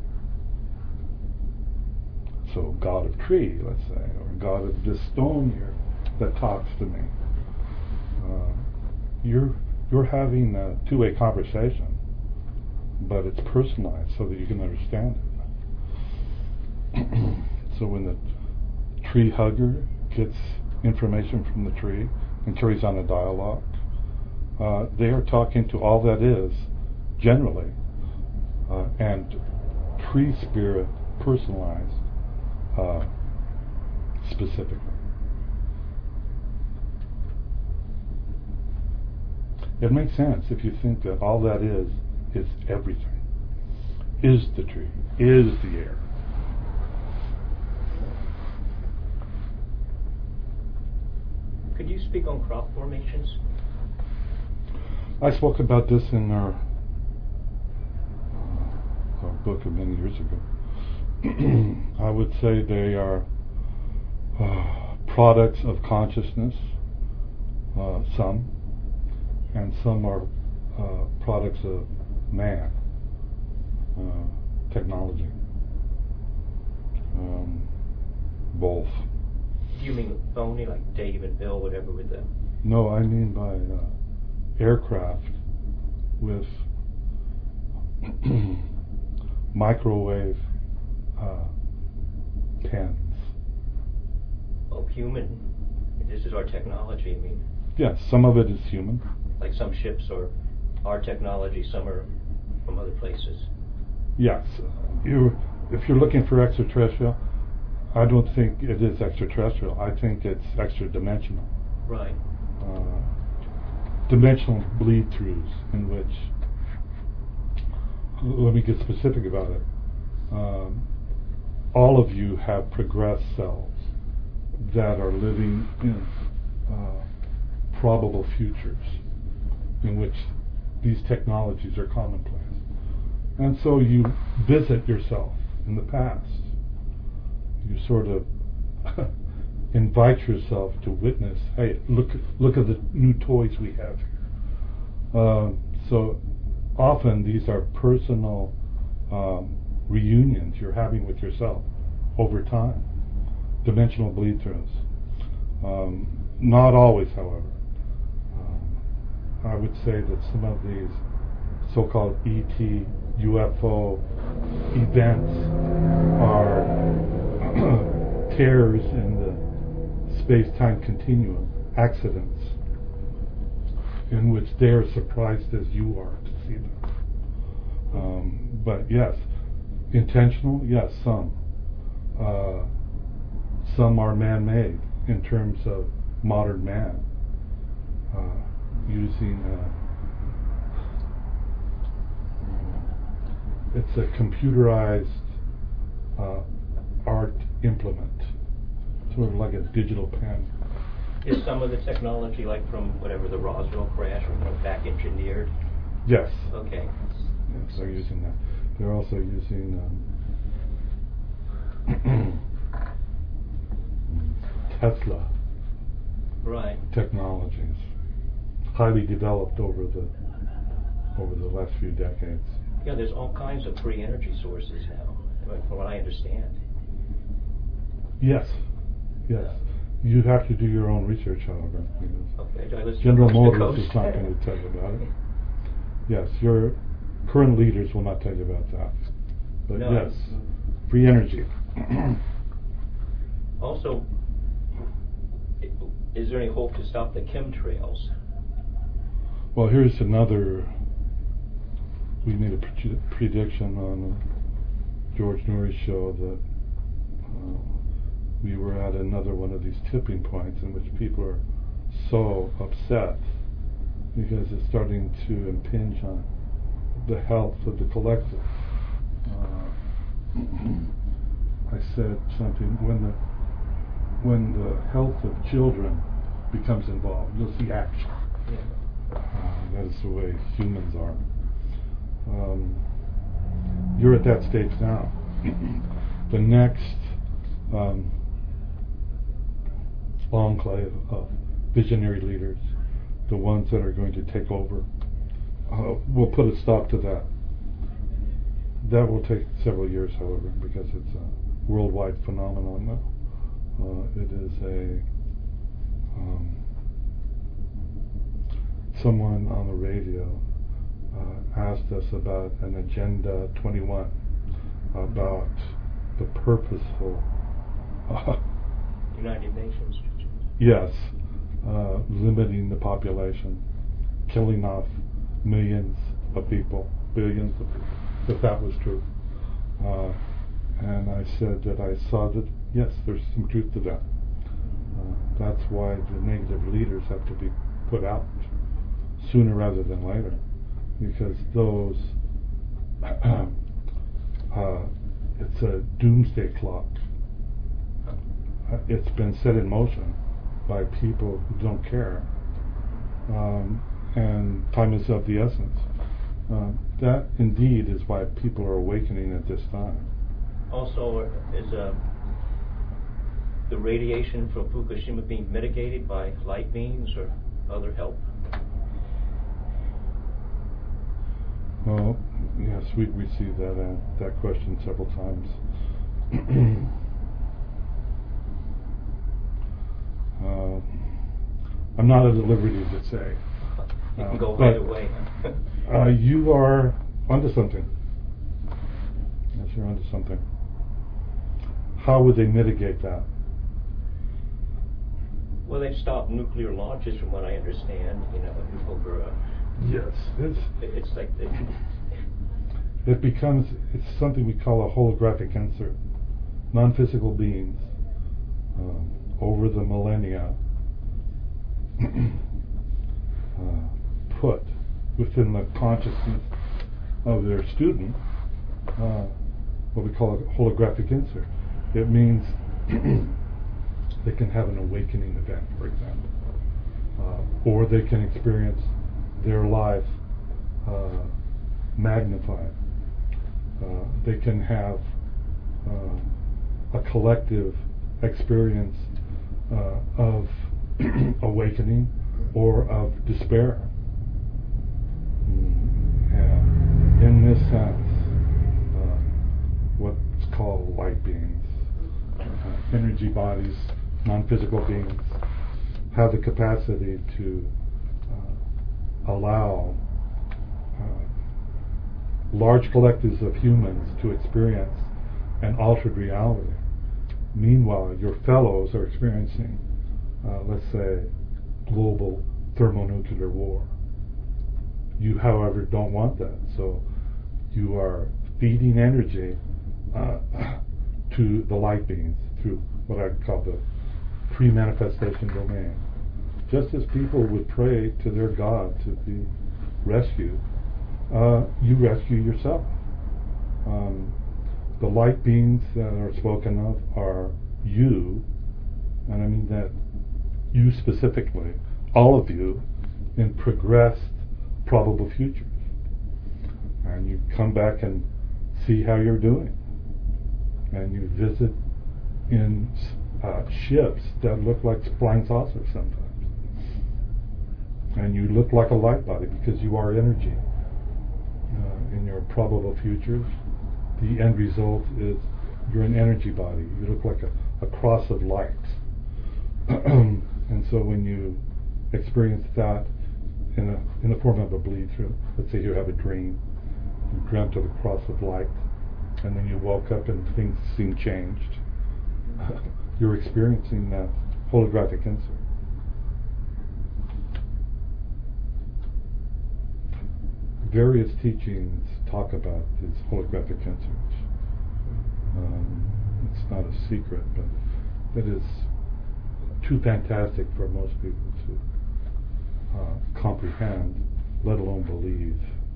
So God of tree, let's say, or God of this stone here that talks to me. Uh, you're you're having a two-way conversation, but it's personalized so that you can understand it. So when the tree hugger gets information from the tree and carries on a dialogue, uh, they are talking to all that is generally, uh, and tree spirit personalized uh, specifically. It makes sense if you think that all that is is everything, is the tree, is the air. Could you speak on crop formations? I spoke about this in our, our book of many years ago. I would say they are uh, products of consciousness, uh, some, and some are uh, products of man, uh, technology, um, both. Do you mean phony, like Dave and Bill, whatever, with the... No, I mean by uh, aircraft with microwave uh, pens. Oh, human. This is our technology, I mean. Yes, some of it is human. Like some ships are our technology, some are from other places. Yes. You, if you're looking for extraterrestrial, I don't think it is extraterrestrial. I think it's extra-dimensional. Right. Uh, dimensional bleed-throughs in which, let me get specific about it. Um, all of you have progressed selves that are living in uh, probable futures in which these technologies are commonplace. And so you visit yourself in the past. You sort of invite yourself to witness, hey, look, look at the new toys we have here. Uh, so often these are personal um, reunions you're having with yourself over time. Dimensional bleed-throughs. Um, not always, however. Um, I would say that some of these so-called E T, U F O events are tears in the space-time continuum, accidents, in which they're surprised as you are to see them. Um, but yes, intentional, yes, some. Uh, some are man-made in terms of modern man, uh, using uh, it's a computerized uh, art implement, sort of like a digital pen. Is some of the technology, like from whatever the Roswell crash, or, you know, back engineered? Yes. Okay. Yes, they're using that. They're also using um, Tesla Right. technologies, highly developed over the over the last few decades. Yeah, there's all kinds of free energy sources now, from what I understand. Yes, yes. You have to do your own research, however. Because Okay, do I listen General to Coast to Motors Coast? is not going to tell you about it. Yes, your current leaders will not tell you about that. But No. yes, free energy. Also, i- is there any hope to stop the chemtrails? Well, here's another. We made a pre- prediction on uh, George Noory's show that uh, we were at another one of these tipping points in which people are so upset because it's starting to impinge on the health of the collective. Uh, I said something, when the when the health of children becomes involved, you'll see action. Yeah. Uh, that is the way humans are. Um, you're at that stage now. The next um, enclave of visionary leaders, the ones that are going to take over, uh, will put a stop to that. That will take several years, however, because it's a worldwide phenomenon now. Uh, it is a um, someone on the radio uh, asked us about an Agenda twenty-one, about the purposeful uh, United Nations. yes, uh, limiting the population, killing off millions of people, billions of people, if that was true. Uh, and I said that I saw that, yes, there's some truth to that. Uh, that's why the negative leaders have to be put out sooner rather than later, because those, uh, it's a doomsday clock. Uh, it's been set in motion by people who don't care, um, and time is of the essence. Uh, that indeed is why people are awakening at this time. Also, is uh, the radiation from Fukushima being mitigated by light beams or other help? Well, yes, we received that uh, that question several times. uh, I'm not at the liberty to say. You can Uh, go but, either way. uh, you are onto something. Yes, you're onto something. How would they mitigate that? Well, they've stopped nuclear launches, from what I understand. You know, over. Uh, Yes, it's it's like they, it becomes it's something we call a holographic insert. Non-physical beings um, over the millennia uh, put within the consciousness of their student uh, what we call a holographic insert. It means they can have an awakening event, for example, uh, or they can experience their life uh, magnified. Uh, they can have uh, a collective experience uh, of awakening or of despair. Mm, and in this sense, uh, what's called light beings, uh, energy bodies, non-physical beings, have the capacity to uh, allow uh, large collectives of humans to experience an altered reality. Meanwhile, your fellows are experiencing, uh, let's say, global thermonuclear war. You, however, don't want that, so you are feeding energy uh, to the light beings through what I'd call the pre-manifestation domain. Just as people would pray to their God to be rescued, uh, you rescue yourself. Um, the light beings that are spoken of are you, and I mean that you specifically, all of you, in progressed probable futures. And you come back and see how you're doing. And you visit in uh, ships that look like flying saucers sometimes. And you look like a light body because you are energy. Uh, in your probable futures, the end result is you're an energy body. You look like a, a cross of light. And so when you experience that in a in the form of a bleed through, let's say you have a dream, you dreamt of the cross of light, and then you woke up and things seem changed. You're experiencing that holographic insert. Various teachings talk about these holographic inserts. Um, it's not a secret, but it is too fantastic for most people to uh, comprehend, let alone believe.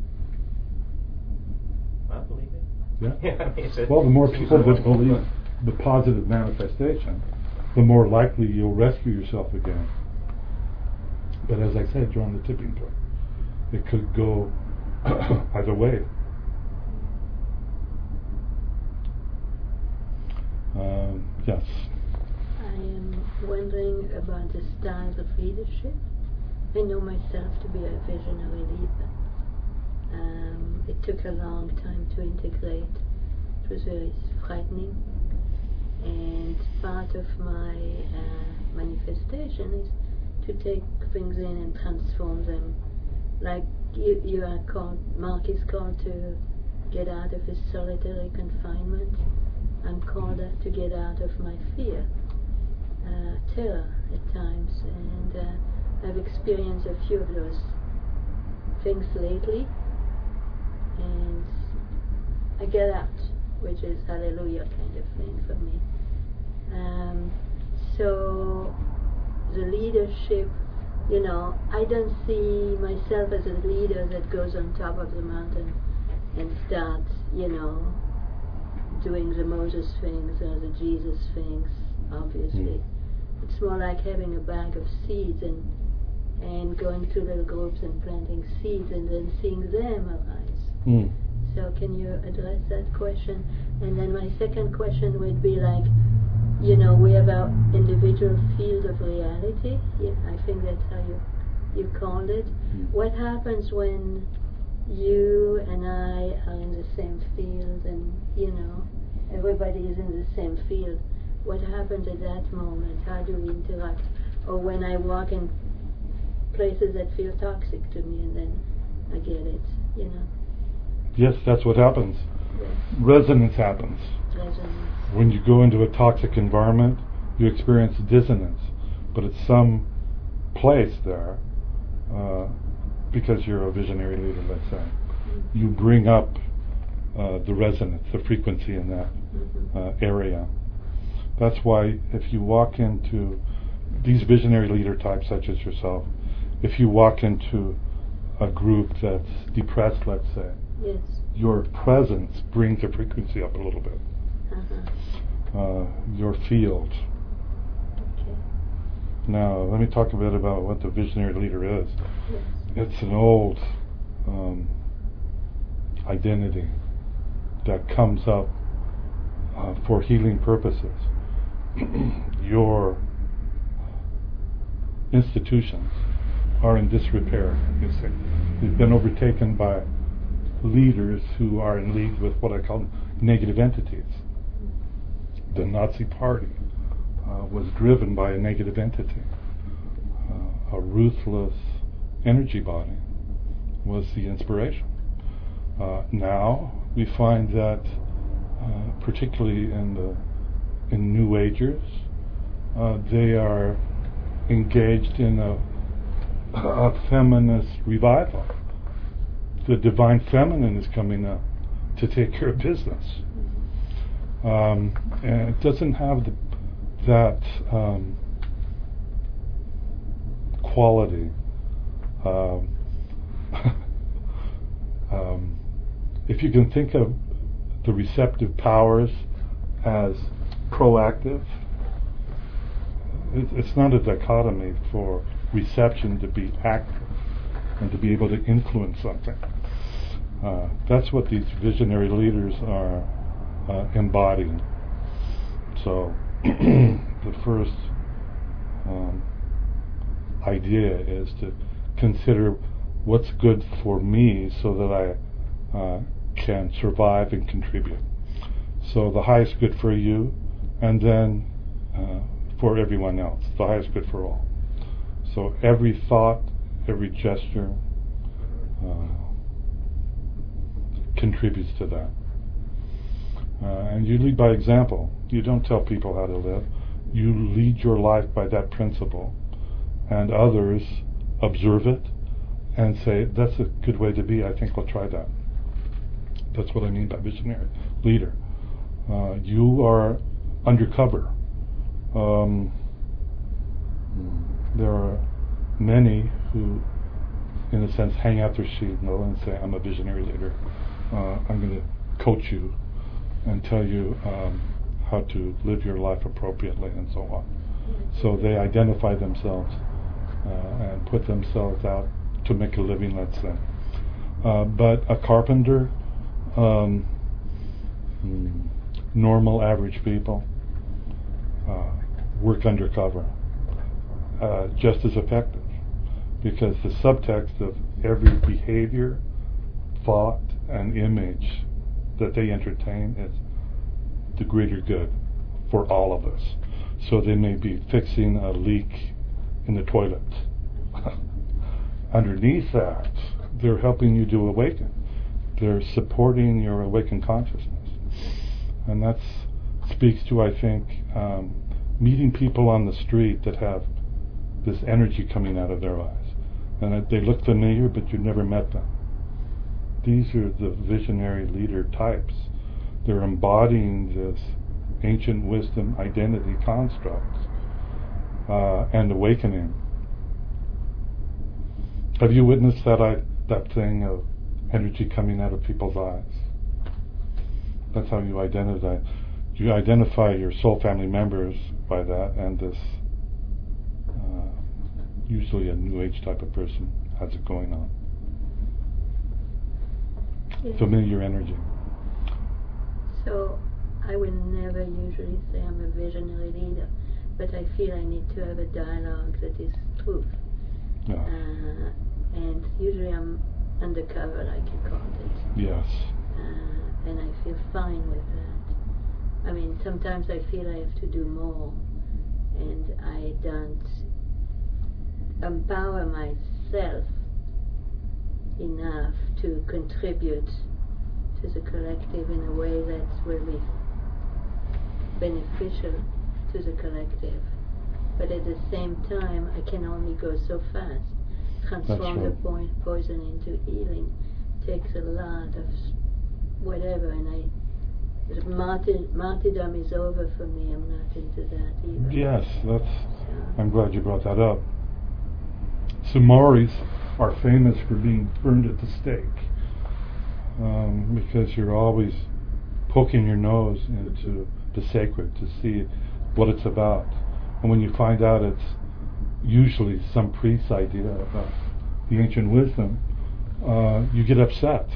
I believe it. Yeah. Yeah, I mean, it's Well, the more people that wonderful. believe the positive manifestation, the more likely you'll rescue yourself again. But as I said, you're on the tipping point. It could go either way. Um, yes. I am wondering about the styles of leadership. I know myself to be a visionary leader. Um, it took a long time to integrate. It was very frightening. And part of my uh, manifestation is to take things in and transform them. Like you, you are called, Mark is called to get out of his solitary confinement. I'm called uh, to get out of my fear, uh, terror at times, and uh, I've experienced a few of those things lately, and I get out, which is hallelujah kind of thing for me. Um, so the leadership, you know, I don't see myself as a leader that goes on top of the mountain and starts, you know, doing the Moses things or the Jesus things, obviously. Mm. It's more like having a bag of seeds and and going to little groups and planting seeds and then seeing them arise. Mm. So can you address that question? And then my second question would be like, you know, we have our individual field of reality. Yeah, I think that's how you you called it. Mm. What happens when you and I are in the same field, and you know, everybody is in the same field? What happens at that moment? How do we interact? Or when I walk in places that feel toxic to me, and then I get it, you know? Yes, that's what happens. Yes. Resonance happens. Resonance. When you go into a toxic environment, you experience dissonance, but it's some place there, uh, because you're a visionary leader, let's say. Mm-hmm. You bring up uh, the resonance, the frequency in that mm-hmm. uh, area. That's why if you walk into these visionary leader types such as yourself, if you walk into a group that's depressed, let's say, yes. your presence brings the frequency up a little bit. Uh-huh. uh, your field. Okay. Now, let me talk a bit about what the visionary leader is. Yes. It's an old um, identity that comes up uh, for healing purposes. Your institutions are in disrepair, you see. They've been overtaken by leaders who are in league with what I call negative entities. The Nazi Party uh, was driven by a negative entity. Uh, a ruthless energy body was the inspiration. Uh, now we find that, uh, particularly in the in New Agers, uh, they are engaged in a, a feminist revival. The divine feminine is coming up to take care of business. Um, and it doesn't have the, that um, quality. Um, um, if you can think of the receptive powers as proactive, it, it's not a dichotomy for reception to be active and to be able to influence something. Uh, that's what these visionary leaders are uh, embodying. So the first um, idea is to consider what's good for me so that I uh, can survive and contribute. So the highest good for you, and then uh, for everyone else, the highest good for all. So every thought, every gesture uh, contributes to that. Uh, and you lead by example. You don't tell people how to live. You lead your life by that principle. And others observe it and say, that's a good way to be, I think we'll try that. That's what I mean by visionary leader. Uh, you are undercover. Um, there are many who, in a sense, hang out their sheet and say, I'm a visionary leader. Uh, I'm going to coach you and tell you um, how to live your life appropriately and so on. So they identify themselves uh, and put themselves out to make a living, let's say. Uh, but a carpenter, um, normal, average people, uh, work undercover, uh, just as effective, because the subtext of every behavior, thought, and image that they entertain is the greater good for all of us. So they may be fixing a leak in the toilet. Underneath that, they're helping you to awaken. They're supporting your awakened consciousness. And that speaks to, I think, um, meeting people on the street that have this energy coming out of their eyes. And that they look familiar, but you've never met them. These are the visionary leader types. They're embodying this ancient wisdom identity construct uh, and awakening. Have you witnessed that I, that thing of energy coming out of people's eyes? That's how you identify. You identify your soul family members by that, and this uh, usually a New Age type of person has it going on. Yes. Familiar energy. So I would never usually say I'm a visionary leader, but I feel I need to have a dialogue that is truth. Yeah. Uh, and usually I'm undercover, like you called it. Yes. Uh, and I feel fine with that. I mean, sometimes I feel I have to do more, and I don't empower myself enough to contribute to the collective in a way that will be beneficial to the collective. But at the same time, I can only go so fast. Transform the po- poison into healing takes a lot of whatever, and I, the martyr, martyrdom is over for me. I'm not into that either. Yes, that's. So. I'm glad you brought that up. Sumaris are famous for being burned at the stake, um, because you're always poking your nose into the sacred, to see what it's about. And when you find out it's usually some priest's idea about the ancient wisdom, uh, you get upset.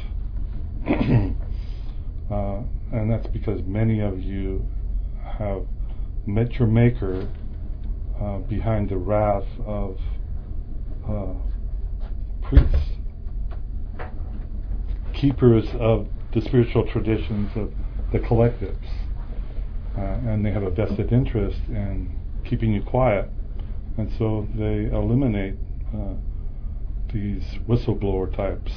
uh, and that's because many of you have met your maker uh, behind the wrath of uh, priests, keepers of the spiritual traditions of the collectives, uh, and they have a vested interest in keeping you quiet, and so they eliminate uh, these whistleblower types.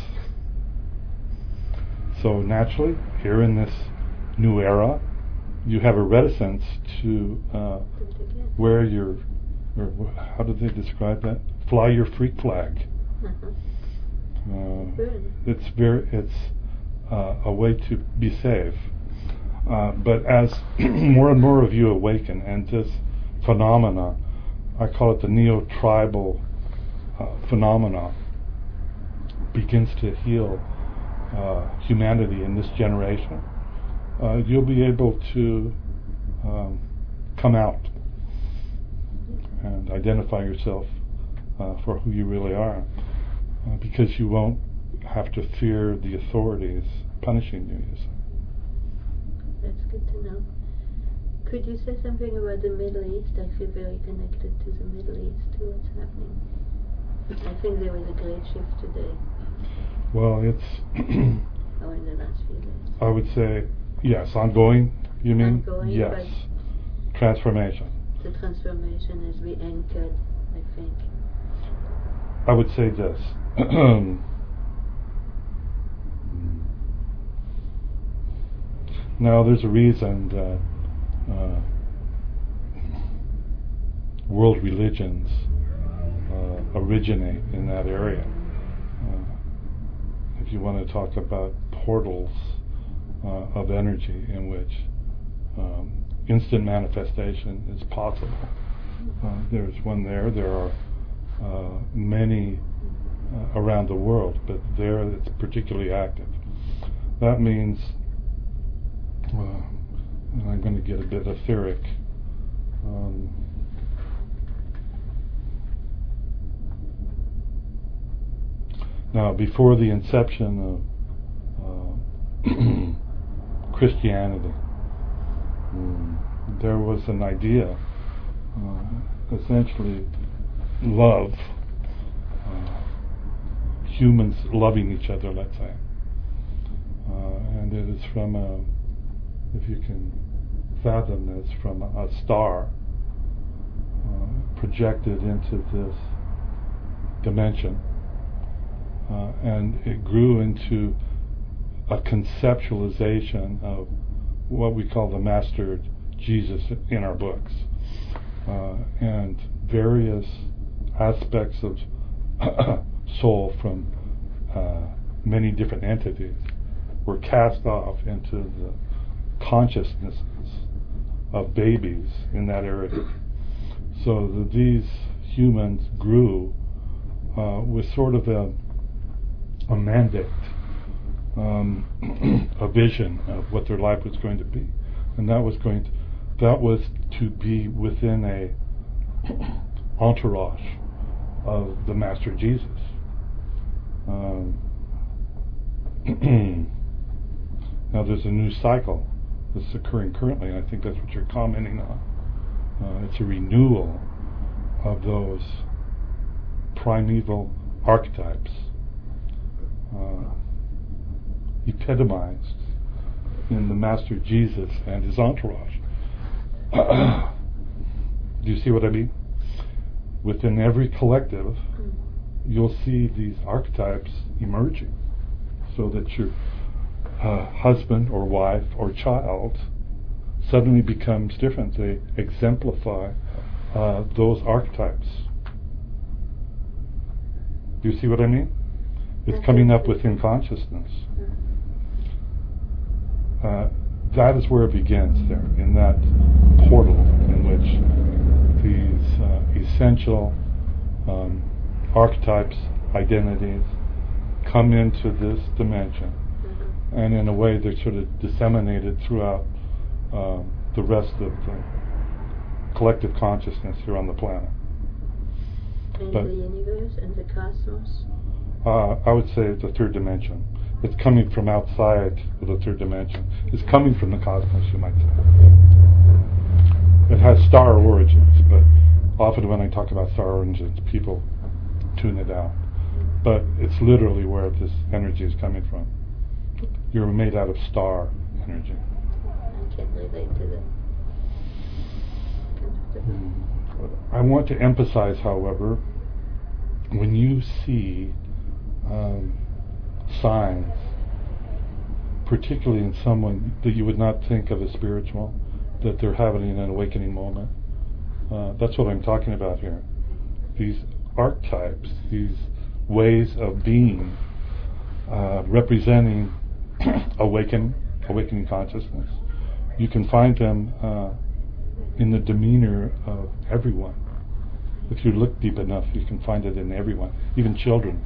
So naturally, here in this new era, you have a reticence to uh, wear your, or wh- how do they describe that? Fly your freak flag. Uh, it's very, it's uh, a way to be safe. Uh, but as more and more of you awaken, and this phenomena, I call it the neo-tribal uh, phenomena, begins to heal uh, humanity in this generation, uh, you'll be able to um, come out and identify yourself uh, for who you really are, uh, because you won't have to fear the authorities punishing you. You see. That's good to know. Could you say something about the Middle East? I feel very connected to the Middle East, to what's happening. I think there was a great shift today. Well, it's or in the last few days. I would say, yes, ongoing, you mean? Ongoing, yes. Transformation. The transformation has been anchored, I think. I would say this. Now, there's a reason that uh, world religions uh, originate in that area. Uh, if you want to talk about portals uh, of energy in which um, instant manifestation is possible, uh, there's one there. There are uh, many uh, around the world, but there it's particularly active. That means, uh, and I'm going to get a bit etheric, um, now before the inception of uh, Christianity, um, there was an idea, uh, essentially love, uh, humans loving each other, let's say. Uh, and it is from a, if you can fathom this, from a, a star uh, projected into this dimension. Uh, and it grew into a conceptualization of what we call the Master Jesus in our books. Uh, and various aspects of soul from uh, many different entities were cast off into the consciousnesses of babies in that area. So that these humans grew uh, with sort of a, a mandate, um, a vision of what their life was going to be, and that was going to, that was to be within a entourage of the Master Jesus. Um, now there's a new cycle that's occurring currently, and I think that's what you're commenting on. Uh, it's a renewal of those primeval archetypes, uh, epitomized in the Master Jesus and his entourage. Do you see what I mean? Within every collective, you'll see these archetypes emerging, so that your uh, husband or wife or child suddenly becomes different. They exemplify uh, those archetypes. Do you see what I mean? It's coming up within consciousness. Uh, that is where it begins there, in that portal in which these uh, essential um, archetypes, identities, come into this dimension, and in a way they're sort of disseminated throughout um, the rest of the collective consciousness here on the planet. And But, the universe and the cosmos? Uh, I would say it's a third dimension. It's coming from outside of the third dimension. It's coming from the cosmos, you might say. It has star origins, but often when I talk about star origins, people tune it out. But it's literally where this energy is coming from. You're made out of star energy. I can relate to that. I want to emphasize, however, when you see um, signs, particularly in someone that you would not think of as spiritual, that they're having an awakening moment, uh, that's what I'm talking about here. These archetypes, these ways of being, uh, representing awaken, awakening consciousness. You can find them uh, in the demeanor of everyone. If you look deep enough, you can find it in everyone, even children.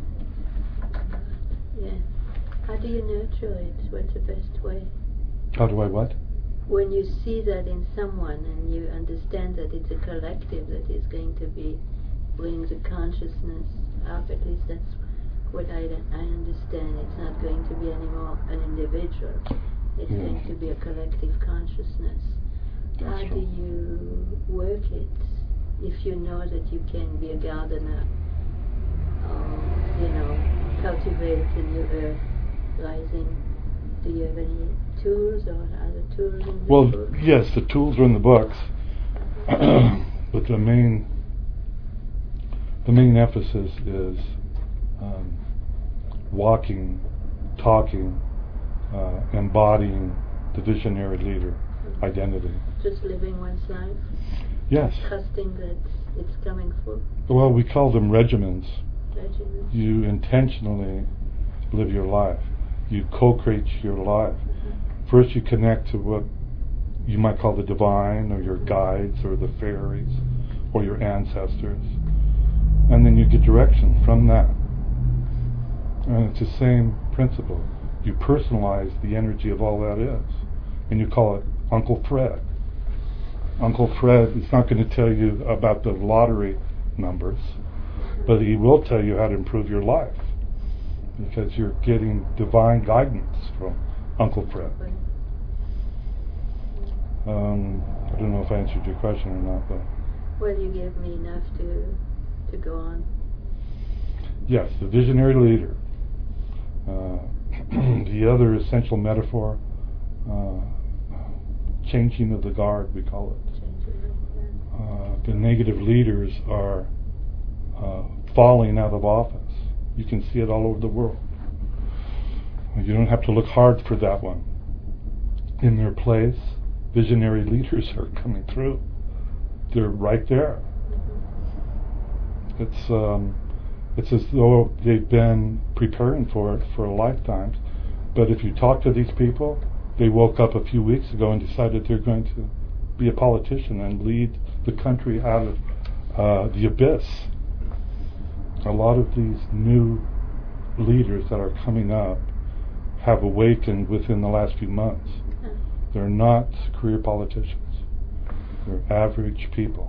Yeah. How do you nurture it? What's the best way? How do I what? When you see that in someone and you understand that it's a collective that is going to be bring the consciousness up, at least that's what I, I understand. It's not going to be anymore an individual. It's Yeah. going to be a collective consciousness. That's How do right. you work it if you know that you can be a gardener or, you know, cultivate a new earth rising? Do you have any tools or other tools in the Well, book? yes, the tools are in the books, but the main the main emphasis is um, walking, talking, uh, embodying the visionary leader identity. Just living one's life, Yes. trusting that it's coming through. Well, we call them regimens. Regimens. You intentionally live your life. You co-create your life. First you connect to what you might call the divine, or your guides, or the fairies, or your ancestors. And then you get direction from that. And it's the same principle. You personalize the energy of all that is. And you call it Uncle Fred. Uncle Fred is not going to tell you about the lottery numbers, but he will tell you how to improve your life, because you're getting divine guidance from Uncle Fred. Um, I don't know if I answered your question or not, but Well, you gave me enough to to go on. yes, the visionary leader. Uh, the other essential metaphor, uh, changing of the guard, we call it. Uh, the negative leaders are uh, falling out of office. You can see it all over the world. You don't have to look hard for that one. In their place, visionary leaders are coming through. They're right there. It's um, it's as though they've been preparing for it for lifetimes. But if you talk to these people, they woke up a few weeks ago and decided they're going to be a politician and lead the country out of uh, the abyss. A lot of these new leaders that are coming up have awakened within the last few months. They're not career politicians. They're average people.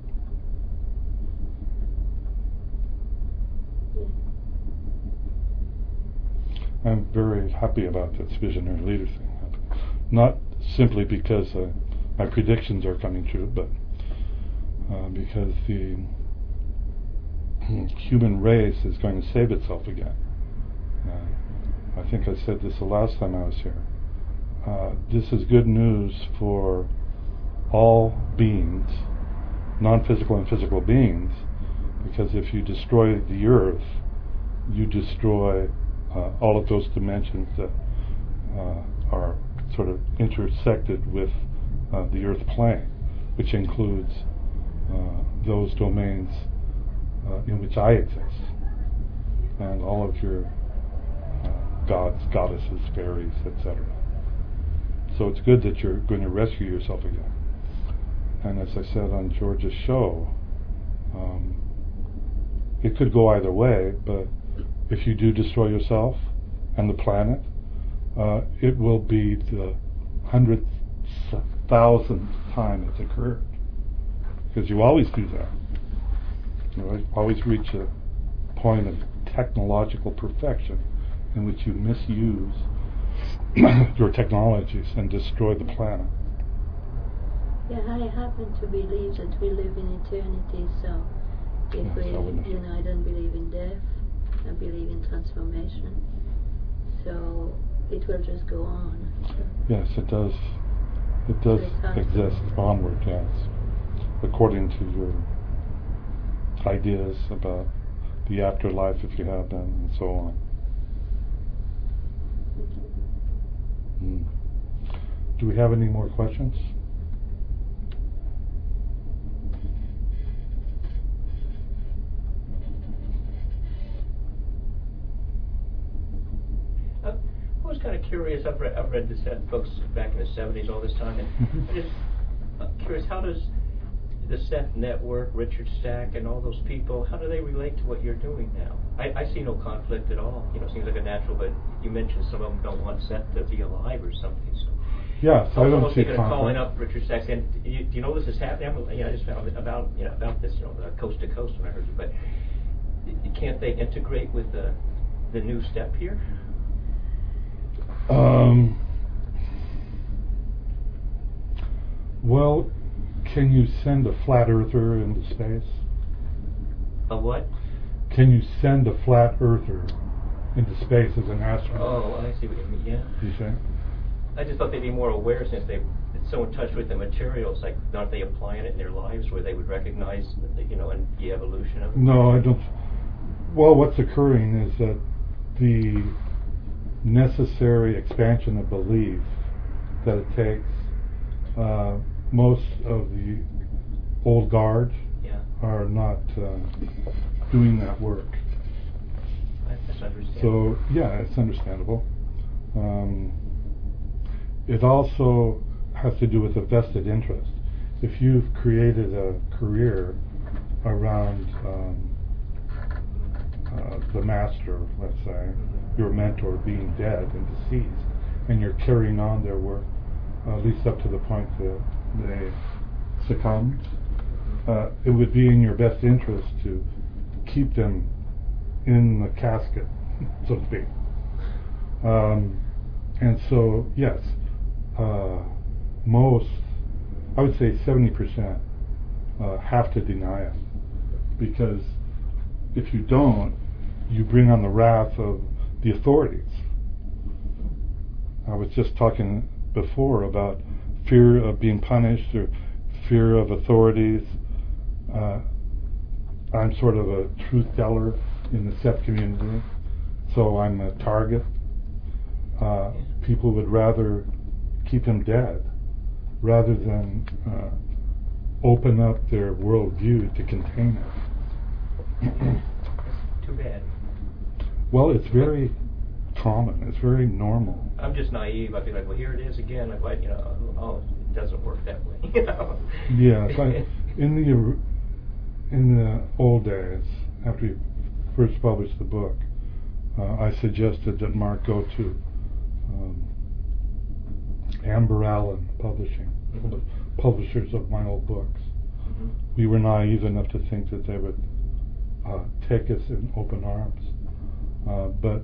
I'm very happy about this visionary leader thing. Not simply because uh, my predictions are coming true, but uh, because the human race is going to save itself again. Uh, I think I said this the last time I was here. Uh, this is good news for all beings, non-physical and physical beings, because if you destroy the earth, you destroy uh, all of those dimensions that uh, are sort of intersected with uh, the earth plane, which includes uh, those domains uh, in which I exist, and all of your uh, gods, goddesses, fairies, et cetera. So it's good that you're going to rescue yourself again. And as I said on George's show, um, it could go either way, but if you do destroy yourself and the planet, uh, it will be the hundredth thousandth time it's occurred. Because you always do that. You always reach a point of technological perfection in which you misuse your technologies and destroy the planet. Yeah, I happen to believe that we live in eternity, so if Yes, we, I wouldn't- you know, I don't believe in death, I believe in transformation. So it will just go on. Yes, it does. It does It has to. exist onward, yes, according to your ideas about the afterlife, if you have them, and so on. Mm. Do we have any more questions? Uh, I was kind of curious. I've read, I've read the Seth books back in the seventies all this time, and I'm just uh, curious, how does the Seth Network, Richard Stack, and all those people, how do they relate to what you're doing now? I, I see no conflict at all. You know, it seems like a natural, but you mentioned some of them don't want Seth to be alive or something. So Yes, I I was don't almost see thinking of calling conflict. up Richard Stack saying, do you, do you know this is happening? I'm, you know, I just found about, you know, about this, you know, the coast to coast when I heard you, but can't they integrate with the, the new step here? Um, well, can you send a flat earther into space? A what? Can you send a flat earther into space as an astronaut? Oh, I see what you mean, yeah. You see? I just thought they'd be more aware since they're so in touch with the materials, like, aren't they applying it in their lives where they would recognize, the, you know, and the evolution of it? No, I don't. Well, what's occurring is that the necessary expansion of belief that it takes, uh, most of the old guard Yeah, are not uh, doing that work. I, that's understandable. So, yeah, it's understandable. Um, it also has to do with a vested interest. If you've created a career around um, uh, the master, let's say, your mentor being dead and deceased, and you're carrying on their work, uh, at least up to the point that they succumbed, uh, it would be in your best interest to keep them in the casket, so to speak. Um, and so, yes, uh, most, I would say seventy percent uh, have to deny it, because if you don't, you bring on the wrath of the authorities. I was just talking before about fear of being punished or fear of authorities. Uh, I'm sort of a truth teller in the Seth community, so I'm a target. Uh, people would rather keep him dead rather than uh, open up their worldview to contain it. Too bad. Well, it's very common. It's very normal. I'm just naive. I'd be like, well, here it is again. Like, what, you know, oh, it doesn't work that way. You know? Yeah, it's like in the in the old days, after he first published the book, uh, I suggested that Mark go to um, Amber Allen Publishing, Mm-hmm. the publishers of my old books. Mm-hmm. We were naive enough to think that they would uh, take us in open arms. Uh, but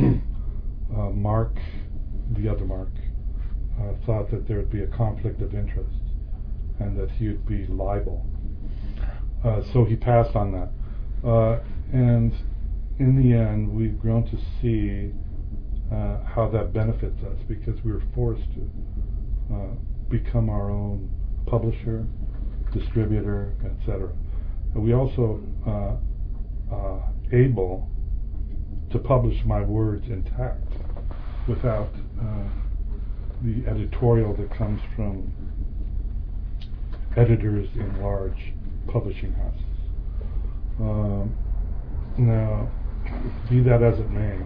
uh, Mark, the other Mark, uh, thought that there would be a conflict of interest and that he would be liable. Uh, so he passed on that. Uh, and in the end, we've grown to see uh, how that benefits us, because we were forced to uh, become our own publisher, distributor, et cetera. And we also uh, uh, able to publish my words intact without uh, the editorial that comes from editors in large publishing houses. Um, now, be that as it may,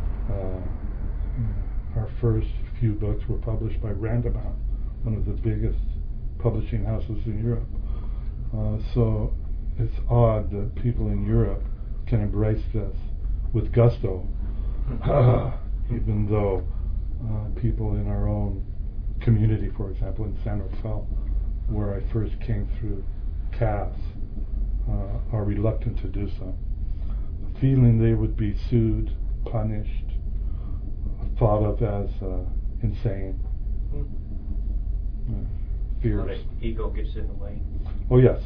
uh, our first few books were published by Random House, one of the biggest publishing houses in Europe. Uh, so it's odd that people in Europe can embrace this with gusto, uh, even though uh, people in our own community, for example, in San Rafael, where I first came through C A S, uh, are reluctant to do so, feeling they would be sued, punished, thought of as uh, insane. Mm-hmm. Uh, fears. What if ego gets in the way? Oh yes.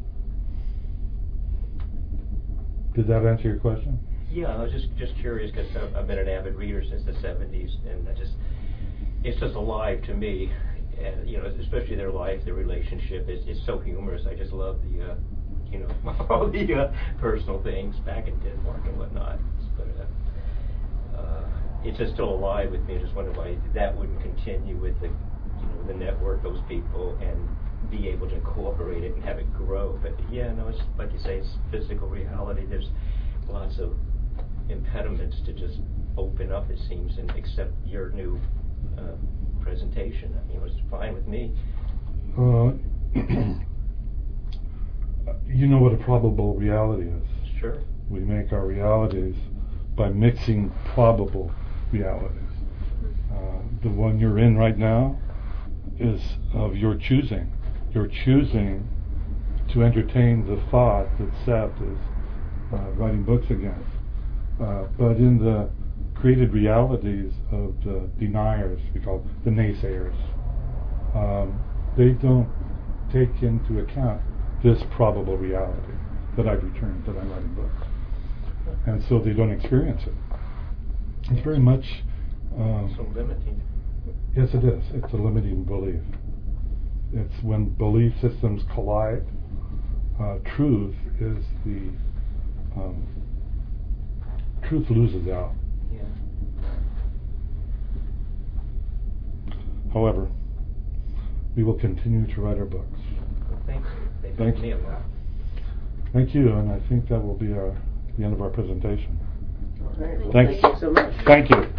Did that answer your question? Yeah, I was just just curious because I've, I've been an avid reader since the seventies, and I just it's just alive to me, and you know, especially their life, their relationship is is so humorous. I just love the uh, you know all the uh, personal things back in Denmark and whatnot. But uh, uh, it's just still alive with me. I just wonder why that wouldn't continue with the you know the network, those people, and be able to incorporate it and have it grow. But yeah, no, it's like you say, it's physical reality. There's lots of impediments to just open up, it seems, and accept your new uh, presentation. I mean, it was fine with me. Uh, you know what a probable reality is. Sure. We make our realities by mixing probable realities. Uh, the one you're in right now is of your choosing. You're choosing to entertain the thought that Seth is uh, writing books against. Uh, but in the created realities of the deniers, we call it the naysayers, um, they don't take into account this probable reality that I've returned, that I'm writing books. And so they don't experience it. It's very much... Um, so limiting. Yes, it is. It's a limiting belief. It's when belief systems collide. Uh, truth is the um, truth loses out. Yeah. However, we will continue to write our books. Well, thank you. They Thank helped you. me a lot. Thank you, and I think that will be our the end of our presentation. All right. Well, Thanks. thank you so much. Thank you.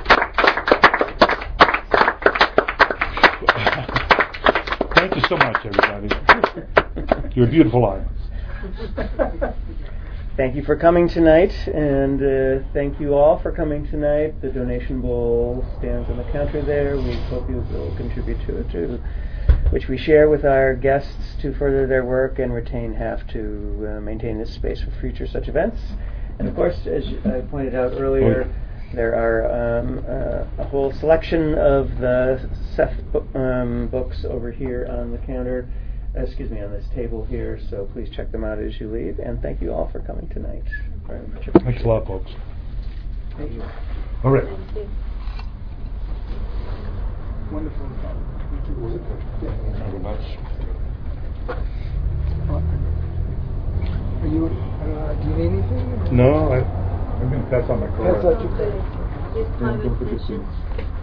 Thank you so much, everybody. You're a beautiful audience. Thank you for coming tonight, and uh, thank you all for coming tonight. The donation bowl stands on the counter there. We hope you will contribute to it, too, which we share with our guests to further their work and retain half to uh, maintain this space for future such events. And of course, as I pointed out earlier, there are um, uh, a whole selection of the Seth bo- um, books over here on the counter, uh, excuse me, on this table here, so please check them out as you leave. And thank you all for coming tonight. Very much appreciated. Thanks a lot, folks. Thank you. All right. Thank you. Wonderful. Thank you. Thank you very much. Are you, uh, do you need anything? No, I, I'm going to pass on my card. Pass out your Good. This private session.